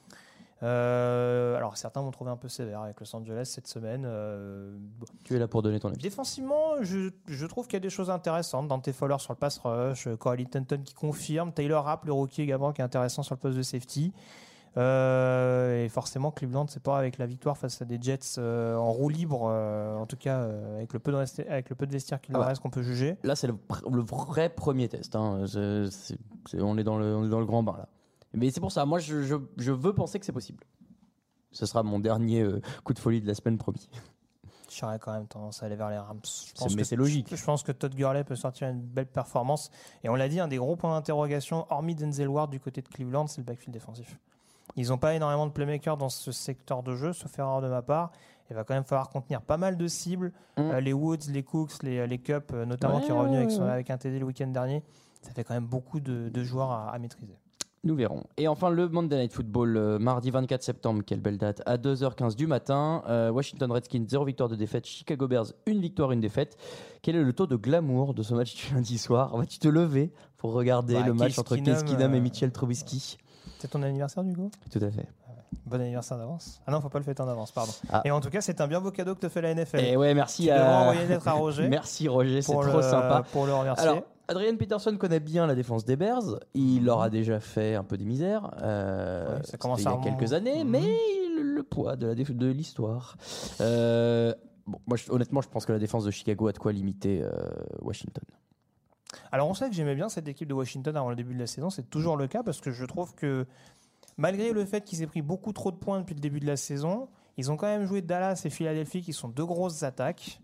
Speaker 5: Euh, alors certains m'ont trouvé un peu sévère avec Los Angeles cette semaine. Euh, bon.
Speaker 4: Tu es là pour donner ton avis.
Speaker 5: Défensivement, je, je trouve qu'il y a des choses intéressantes. Dante Fowler sur le pass rush, Corey Linton qui confirme, Taylor Rapp, le rookie également, qui est intéressant sur le poste de safety. Euh, et forcément, Cleveland, c'est pas avec la victoire face à des Jets euh, en roue libre, euh, en tout cas euh, avec, le peu de resti- avec le peu de vestiaire qu'il leur
Speaker 4: Ah bah.
Speaker 5: reste, qu'on peut juger.
Speaker 4: Là, c'est le, pr- le vrai premier test. Hein. C'est- c'est- c'est- on, est dans le, on est dans le grand bain, là. Mais c'est pour ça, moi, je, je, je veux penser que c'est possible. Ce sera mon dernier euh, coup de folie de la semaine, promis.
Speaker 5: J'aurais quand même tendance à aller vers les Rams. Je
Speaker 4: C'est-
Speaker 5: pense
Speaker 4: mais
Speaker 5: que-
Speaker 4: c'est logique.
Speaker 5: Je pense que Todd Gurley peut sortir une belle performance. Et on l'a dit, un des gros points d'interrogation, hormis Denzel Ward du côté de Cleveland, c'est le backfield défensif. Ils n'ont pas énormément de playmakers dans ce secteur de jeu, sauf erreur de ma part. Il va quand même falloir contenir pas mal de cibles.
Speaker 4: Mm.
Speaker 5: Euh, les Woods, les Cooks, les, les Cup, euh, notamment,
Speaker 4: Ouais,
Speaker 5: qui est revenu avec, son-
Speaker 4: ouais, ouais.
Speaker 5: avec un T D le week-end dernier. Ça fait quand même beaucoup de, de joueurs à, à maîtriser.
Speaker 4: Nous verrons. Et enfin, le Monday Night Football, euh, mardi vingt-quatre septembre, quelle belle date, à deux heures quinze du matin. Euh, Washington Redskins, zéro victoire de défaite. Chicago Bears, une victoire, une défaite. Quel est le taux de glamour de ce match du lundi soir? Vas-tu te lever pour regarder
Speaker 5: Bah,
Speaker 4: le match
Speaker 5: Case
Speaker 4: entre
Speaker 5: Keenum,
Speaker 4: Case Keenum et
Speaker 5: euh,
Speaker 4: Mitchell Trubisky?
Speaker 5: C'est ton anniversaire, du coup?
Speaker 4: Tout à fait.
Speaker 5: Bon anniversaire d'avance. Ah non, faut pas le fêter en avance, pardon.
Speaker 4: Ah.
Speaker 5: Et en tout cas, c'est un bien beau cadeau que te fait la N F L.
Speaker 4: Et ouais, merci
Speaker 5: Tu
Speaker 4: à...
Speaker 5: devras envoyer une lettre à Roger.
Speaker 4: Merci Roger, c'est
Speaker 5: pour
Speaker 4: trop
Speaker 5: le-
Speaker 4: sympa.
Speaker 5: Pour le remercier.
Speaker 4: Alors, Adrian Peterson connaît bien la défense des Bears. Il leur a déjà fait un peu des misères. Euh,
Speaker 5: Ouais, ça commence
Speaker 4: c'était
Speaker 5: à
Speaker 4: il y a quelques
Speaker 5: remonter.
Speaker 4: années,
Speaker 5: Mhm.
Speaker 4: mais le, le poids de, la déf- de l'histoire. Euh, bon, moi, je- honnêtement, je pense que la défense de Chicago a de quoi limiter euh, Washington.
Speaker 5: Alors on sait que j'aimais bien cette équipe de Washington avant le début de la saison, c'est toujours le cas parce que je trouve que malgré le fait qu'ils aient pris beaucoup trop de points depuis le début de la saison, ils ont quand même joué Dallas et Philadelphie qui sont deux grosses attaques.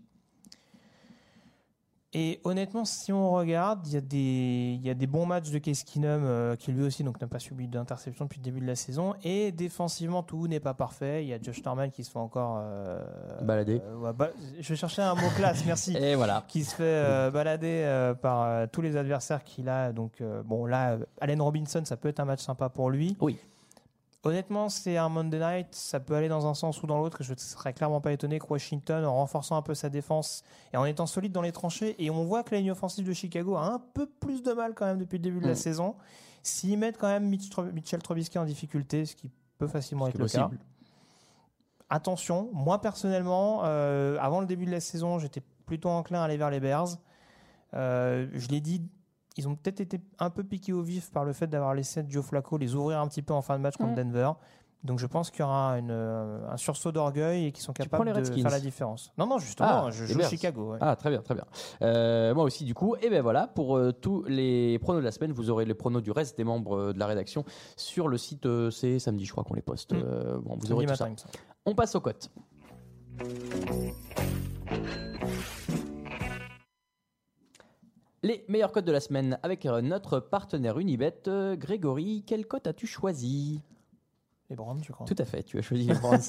Speaker 5: Et honnêtement, si on regarde, il y a des, il y a des bons matchs de Case Keenum euh, qui lui aussi donc n'a pas subi d'interception depuis le début de la saison. Et défensivement, tout n'est pas parfait. Il y a Josh Norman qui se fait encore euh,
Speaker 4: Balader.
Speaker 5: euh, ouais, ba- je vais chercher un mot classe, merci.
Speaker 4: Et voilà.
Speaker 5: Qui se fait euh, balader euh, par euh, tous les adversaires qu'il a. Donc euh, bon là, euh, Allen Robinson, ça peut être un match sympa pour lui.
Speaker 4: Oui.
Speaker 5: Honnêtement, c'est un Monday Night, ça peut aller dans un sens ou dans l'autre. Je ne serais clairement pas étonné que Washington, en renforçant un peu sa défense et en étant solide dans les tranchées, et on voit que la ligne offensive de Chicago a un peu plus de mal quand même depuis le début de la
Speaker 4: Mm.
Speaker 5: saison. S'ils mettent quand même Mitch Tru- Mitchell Trubisky en difficulté, ce qui peut facilement
Speaker 4: Ce
Speaker 5: être
Speaker 4: qui est
Speaker 5: le cas.
Speaker 4: possible.
Speaker 5: Attention, moi personnellement, euh, avant le début de la saison, j'étais plutôt enclin à aller vers les Bears. Euh, je l'ai dit, ils ont peut-être été un peu piqués au vif par le fait d'avoir laissé Joe Flacco les ouvrir un petit peu en fin de match contre
Speaker 4: Mm.
Speaker 5: Denver. Donc je pense qu'il y aura une, euh, un sursaut d'orgueil et qu'ils sont
Speaker 4: prends
Speaker 5: capables
Speaker 4: les
Speaker 5: de
Speaker 4: Redskins.
Speaker 5: faire la différence. Non, non, justement,
Speaker 4: Ah,
Speaker 5: je
Speaker 4: les
Speaker 5: joue
Speaker 4: Bears.
Speaker 5: Chicago. ouais.
Speaker 4: Ah, très bien, très bien. Euh, moi aussi, du coup. Et ben voilà, pour euh, tous les pronos de la semaine, vous aurez les pronos du reste des membres euh, de la rédaction sur le site. Euh, c'est samedi, je crois qu'on les poste.
Speaker 5: Mm.
Speaker 4: Euh, bon, vous
Speaker 5: Samedi
Speaker 4: aurez tout
Speaker 5: matin,
Speaker 4: ça.
Speaker 5: il me semble.
Speaker 4: On passe aux cotes. Les meilleures cotes de la semaine avec euh, notre partenaire Unibet. Euh, Grégory, quelle cote as-tu choisi?
Speaker 5: Les Browns, je crois.
Speaker 4: Tout à fait, tu as choisi les Browns.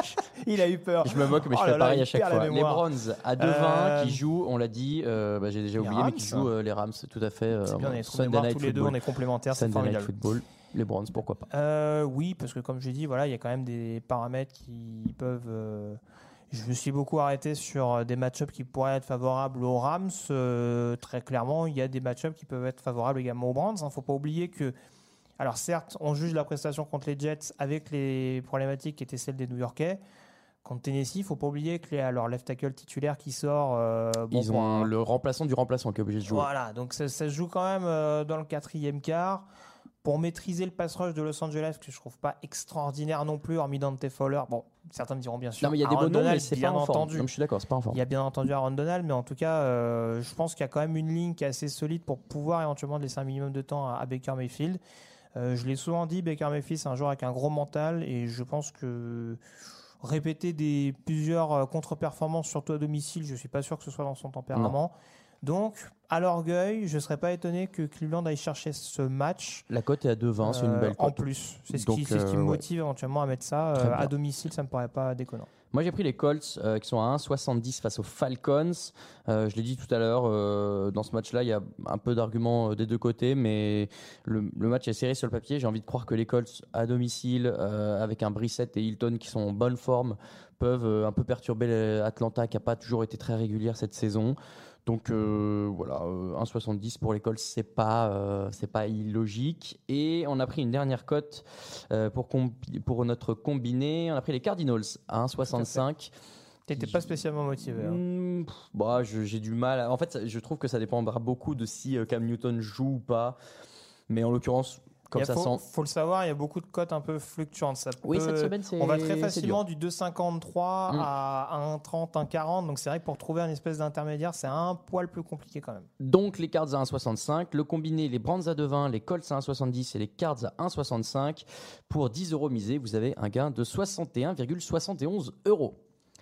Speaker 5: Il a eu peur.
Speaker 4: Je me moque, mais
Speaker 5: Oh
Speaker 4: je fais
Speaker 5: là là,
Speaker 4: pareil
Speaker 5: il
Speaker 4: à chaque
Speaker 5: perd la
Speaker 4: fois. Les
Speaker 5: mémoire.
Speaker 4: Browns à deux vingt
Speaker 5: Euh,
Speaker 4: qui jouent, on l'a dit, euh, bah, j'ai déjà
Speaker 5: les
Speaker 4: oublié, mais
Speaker 5: Rams.
Speaker 4: qui jouent euh, les Rams, tout à fait. euh,
Speaker 5: C'est bien, on est trop
Speaker 4: Sunday
Speaker 5: mémoire
Speaker 4: Night
Speaker 5: tous les deux,
Speaker 4: Football.
Speaker 5: on est complémentaires, c'est
Speaker 4: Sunday Night
Speaker 5: formidable.
Speaker 4: Football. Les Browns, pourquoi pas.
Speaker 5: Euh, oui, parce que comme j'ai dit, voilà, il y a quand même des paramètres qui peuvent. euh, Je me suis beaucoup arrêté sur des match-ups qui pourraient être favorables aux Rams. Euh, très clairement, il y a des match-ups qui peuvent être favorables également aux Browns. Il ne faut pas oublier que, alors certes, on juge la prestation contre les Jets avec les problématiques qui étaient celles des New-Yorkais. Contre Tennessee, il ne faut pas oublier que les, alors, left tackle titulaire qui sort. euh, bon,
Speaker 4: Ils
Speaker 5: pour
Speaker 4: ont
Speaker 5: un-
Speaker 4: le remplaçant du remplaçant qui est obligé de jouer.
Speaker 5: Voilà, donc ça, ça se joue quand même euh, dans le quatrième quart. Pour maîtriser le pass rush de Los Angeles, que je trouve pas extraordinaire non plus, hormis Dante Fowler. Bon, certains me diront bien sûr.
Speaker 4: Non, mais il y a des
Speaker 5: Aaron
Speaker 4: bons noms, mais
Speaker 5: Donald,
Speaker 4: c'est pas
Speaker 5: bien
Speaker 4: en forme.
Speaker 5: entendu.
Speaker 4: Non, mais je suis d'accord, c'est pas en forme.
Speaker 5: Il y a bien entendu Aaron Donald, mais en tout cas, euh, je pense qu'il y a quand même une ligne qui est assez solide pour pouvoir éventuellement laisser un minimum de temps à, à Baker Mayfield. Euh, je l'ai souvent dit, Baker Mayfield, c'est un joueur avec un gros mental, et je pense que répéter des plusieurs euh, contre-performances, surtout à domicile, je suis pas sûr que ce soit dans son tempérament. Donc, à l'orgueil, je ne serais pas étonné que Cleveland aille chercher ce match.
Speaker 4: La cote est à deux vingt, c'est une belle
Speaker 5: Euh, en
Speaker 4: cote.
Speaker 5: plus, c'est ce
Speaker 4: Donc,
Speaker 5: qui, c'est ce qui
Speaker 4: euh,
Speaker 5: me
Speaker 4: ouais.
Speaker 5: motive éventuellement à mettre ça.
Speaker 4: Très
Speaker 5: Euh,
Speaker 4: bien.
Speaker 5: à domicile, ça me paraît pas déconnant.
Speaker 4: Moi, j'ai pris les Colts euh, qui sont à un soixante-dix face aux Falcons. Euh, je l'ai dit tout à l'heure, euh, dans ce match-là, il y a un peu d'arguments euh, des deux côtés, mais le, le match est serré sur le papier. J'ai envie de croire que les Colts à domicile, euh, avec un Brissett et Hilton qui sont en bonne forme, peuvent euh, un peu perturber l'Atlanta qui n'a pas toujours été très régulière cette saison. Donc euh, voilà, euh, un soixante-dix pour les Colts, c'est pas, euh, c'est pas illogique. Et on a pris une dernière cote euh, pour, combi- pour notre combiné. On a pris les Cardinals à un soixante-cinq.
Speaker 5: T'étais pas spécialement motivé. hein.
Speaker 4: Mmh, pff, bah, je- j'ai du mal. à- En fait, ça- je trouve que ça dépendra beaucoup de si euh, Cam Newton joue ou pas. Mais en l'occurrence, comme
Speaker 5: Il y a-
Speaker 4: ça
Speaker 5: faut,
Speaker 4: sent.
Speaker 5: faut le savoir, il y a beaucoup de cotes un peu fluctuantes. Ça
Speaker 4: Oui,
Speaker 5: peut-
Speaker 4: cette semaine, c'est-
Speaker 5: on va très
Speaker 4: c'est
Speaker 5: facilement
Speaker 4: dur.
Speaker 5: du deux cinquante-trois
Speaker 4: Mm.
Speaker 5: à un trente, un quarante. Donc c'est vrai que pour trouver un espèce d'intermédiaire, c'est un poil plus compliqué quand même.
Speaker 4: Donc les Cards à un soixante-cinq, le combiné, les Browns à deux vingt, les Colts à un soixante-dix et les Cards à un soixante-cinq. Pour dix euros misés, vous avez un gain de soixante et un virgule soixante et onze euros.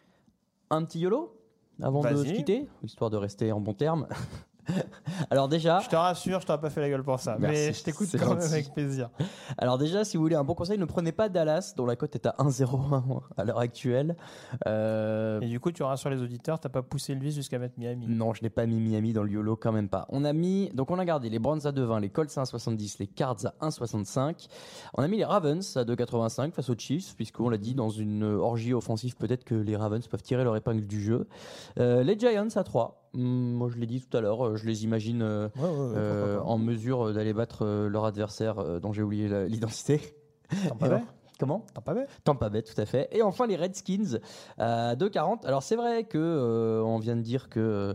Speaker 4: Un petit YOLO avant de
Speaker 5: Vas-y.
Speaker 4: se quitter, histoire de rester en bon terme. Alors déjà,
Speaker 5: Je te rassure, je t'aurais pas fait la gueule pour ça.
Speaker 4: Merci,
Speaker 5: mais je t'écoute
Speaker 4: c'est
Speaker 5: quand même
Speaker 4: gentil.
Speaker 5: avec plaisir.
Speaker 4: alors déjà, si vous voulez un bon conseil, ne prenez pas Dallas, dont la cote est à un zéro un à l'heure actuelle. Euh,
Speaker 5: Et du coup, tu rassures les auditeurs, t'as pas poussé le vice jusqu'à mettre Miami.
Speaker 4: Non, je n'ai pas mis Miami dans le YOLO, quand même pas. On a mis, donc on a gardé les Browns à deux vingt, les Colts à un soixante-dix, les Cards à un soixante-cinq. On a mis les Ravens à deux quatre-vingt-cinq face aux Chiefs, puisqu'on l'a dit, dans une orgie offensive, peut-être que les Ravens peuvent tirer leur épingle du jeu. Euh, les Giants à trois. Hum, moi, je l'ai dit tout à l'heure, euh, je les imagine euh,
Speaker 5: Ouais, ouais, ouais,
Speaker 4: euh,
Speaker 5: pourquoi pas.
Speaker 4: en mesure d'aller battre euh, leur adversaire, euh, dont j'ai oublié la- l'identité.
Speaker 5: Tampa Bay
Speaker 4: Comment
Speaker 5: Tampa Bay
Speaker 4: Tampa Bay, tout à fait. Et enfin les Redskins à deux quarante. Alors c'est vrai que euh, on vient de dire que euh,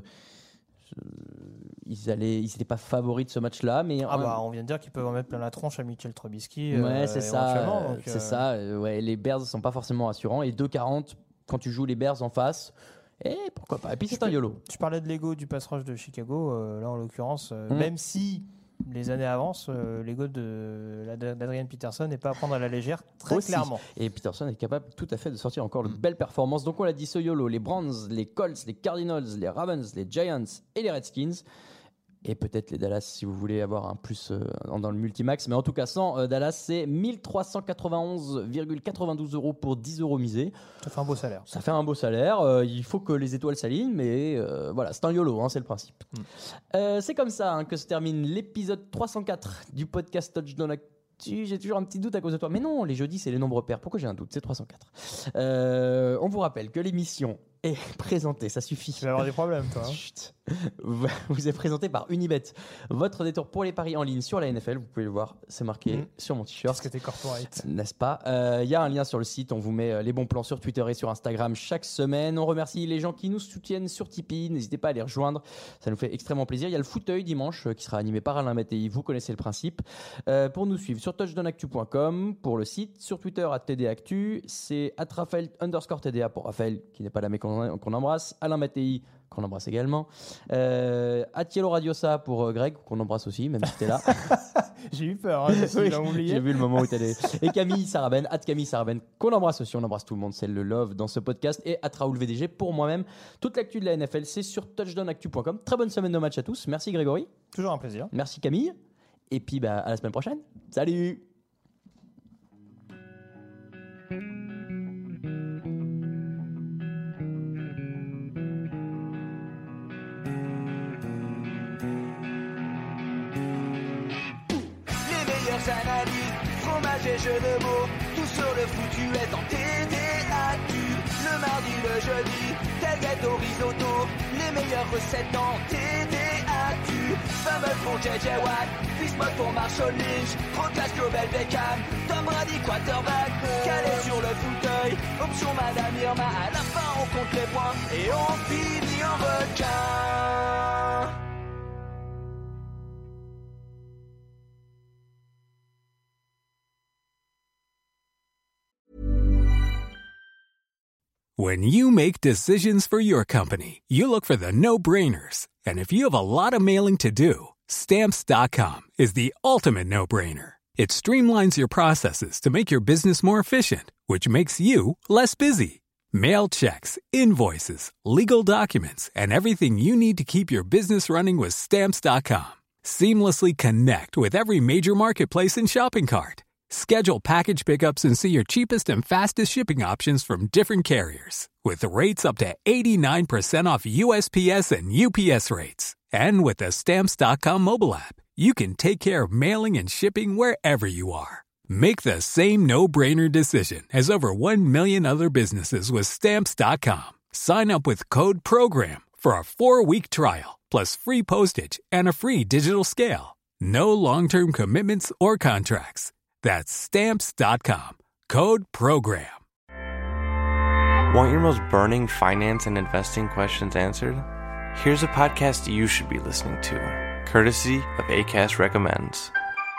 Speaker 4: ils allaient, ils n'étaient pas favoris de ce match-là, mais
Speaker 5: Ah bah, on vient de dire qu'ils peuvent en mettre plein la tronche à Mitchell Trubisky.
Speaker 4: ouais,
Speaker 5: euh,
Speaker 4: c'est ça,
Speaker 5: éventuellement,
Speaker 4: euh,
Speaker 5: donc,
Speaker 4: c'est
Speaker 5: euh,
Speaker 4: ça. euh, ouais, les Bears sont pas forcément rassurants et deux quarante quand tu joues les Bears en face. Et pourquoi pas. Et puis c'est un YOLO.
Speaker 5: Tu parlais de l'ego du pass rush de Chicago. euh, là, en l'occurrence, euh,
Speaker 4: Mm.
Speaker 5: même si les années avancent, euh, l'ego de la- d'Adrian Peterson n'est pas à prendre à la légère, très
Speaker 4: Aussi.
Speaker 5: clairement.
Speaker 4: Et Peterson est capable tout à fait de sortir encore de belles performances. Donc on l'a dit, ce YOLO, les Browns, les Colts, les Cardinals, les Ravens, les Giants et les Redskins. Et peut-être les Dallas si vous voulez avoir un plus euh, dans le multimax. Mais en tout cas, sans euh, Dallas, c'est mille trois cent quatre-vingt-onze virgule quatre-vingt-douze euros pour dix euros misés.
Speaker 5: Ça fait un beau salaire.
Speaker 4: Ça fait un beau salaire. Euh, il faut que les étoiles s'alignent, mais euh, voilà, c'est un YOLO, hein, c'est le principe.
Speaker 5: Mm.
Speaker 4: Euh, c'est comme ça hein, que se termine l'épisode trois cent quatre du podcast Touchdown Actu. J'ai toujours un petit doute à cause de toi. Mais non, les jeudis, c'est les nombres pairs. Pourquoi j'ai un doute? C'est trois cent quatre. Euh, on vous rappelle que l'émission est présentée, ça suffit.
Speaker 5: Tu vas avoir des problèmes, toi. hein.
Speaker 4: Chut. Vous est présenté par Unibet, votre détour pour les paris en ligne sur la N F L. Vous pouvez le voir, c'est marqué
Speaker 5: Mm.
Speaker 4: sur mon t-shirt.
Speaker 5: Parce que t'es corporate.
Speaker 4: N'est-ce pas? Il euh, y a un lien sur le site. On vous met euh, les bons plans sur Twitter et sur Instagram chaque semaine. On remercie les gens qui nous soutiennent sur Tipeee. N'hésitez pas à les rejoindre. Ça nous fait extrêmement plaisir. Il y a le fauteuil dimanche euh, qui sera animé par Alain Mattei. Vous connaissez le principe. Euh, pour nous suivre sur touchdown actu point com pour le site. Sur Twitter, à T D Actu. C'est at Raphaël underscore T D A pour Raphaël qui n'est pas là mais qu'on qu'on embrasse. Alain Mattei qu'on embrasse également. Euh, Atielo Radiosa pour euh, Greg, qu'on embrasse aussi, même si t'es là.
Speaker 5: J'ai eu peur, hein, je me suis
Speaker 4: Oui,
Speaker 5: bien oublié.
Speaker 4: j'ai vu le moment où t'es allé. Et Camille Saraben, at Camille Saraben, qu'on embrasse aussi, on embrasse tout le monde, c'est le love dans ce podcast. Et at Raoul V D G pour moi-même. Toute l'actu de la N F L, c'est sur touchdown actu point com. Très bonne semaine de match à tous. Merci Grégory.
Speaker 5: Toujours un plaisir.
Speaker 4: Merci Camille. Et puis bah, à la semaine prochaine. Salut!
Speaker 10: leurs analyses, fromage et jeux de mots, tout sur le foutu est en T D A Q. Le mardi, le jeudi, tailgate au risotto, les meilleures recettes en T D A Q. Fumble pour J J Watt, Fistmode pour Marshall Lynch, Procast Global Beckham, Tom Brady quarterback, calé sur le fauteuil, option Madame Irma, à la fin on compte les points et on finit en requin.
Speaker 11: When you make decisions for your company, you look for the no-brainers. And if you have a lot of mailing to do, Stamps dot com is the ultimate no-brainer. It streamlines your processes to make your business more efficient, which makes you less busy. Mail checks, invoices, legal documents, and everything you need to keep your business running with Stamps dot com. Seamlessly connect with every major marketplace and shopping cart. Schedule package pickups and see your cheapest and fastest shipping options from different carriers, with rates up to eighty-nine percent off U S P S and U P S rates. And with the Stamps dot com mobile app, you can take care of mailing and shipping wherever you are. Make the same no-brainer decision as over one million other businesses with Stamps dot com. Sign up with code PROGRAM for a four-week trial, plus free postage and a free digital scale. No long-term commitments or contracts. That's Stamps dot com. Code PROGRAM.
Speaker 2: Want your most burning finance and investing questions answered? Here's a podcast you should be listening to, courtesy of Acast Recommends.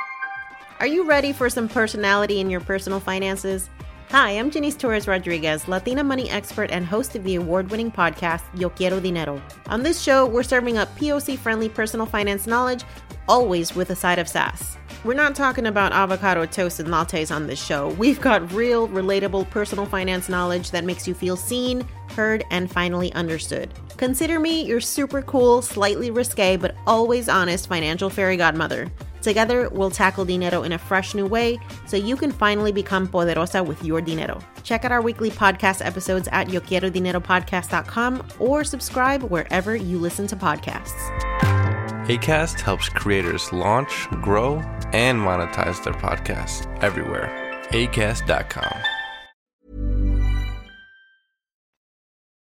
Speaker 3: Are you ready for some personality in your personal finances? Hi, I'm Janice Torres Rodriguez, Latina money expert and host of the award-winning podcast, Yo Quiero Dinero. On this show, we're serving up P O C-friendly personal finance knowledge, always with a side of sass. We're not talking about avocado toast and lattes on this show. We've got real, relatable personal finance knowledge that makes you feel seen, heard, and finally understood. Consider me your super cool, slightly risque, but always honest financial fairy godmother. Together, we'll tackle dinero in a fresh new way so you can finally become poderosa with your dinero. Check out our weekly podcast episodes at yo quiero dinero podcast dot com or subscribe wherever you listen to podcasts.
Speaker 2: Acast helps creators launch, grow, and monetize their podcasts everywhere. Acast dot com.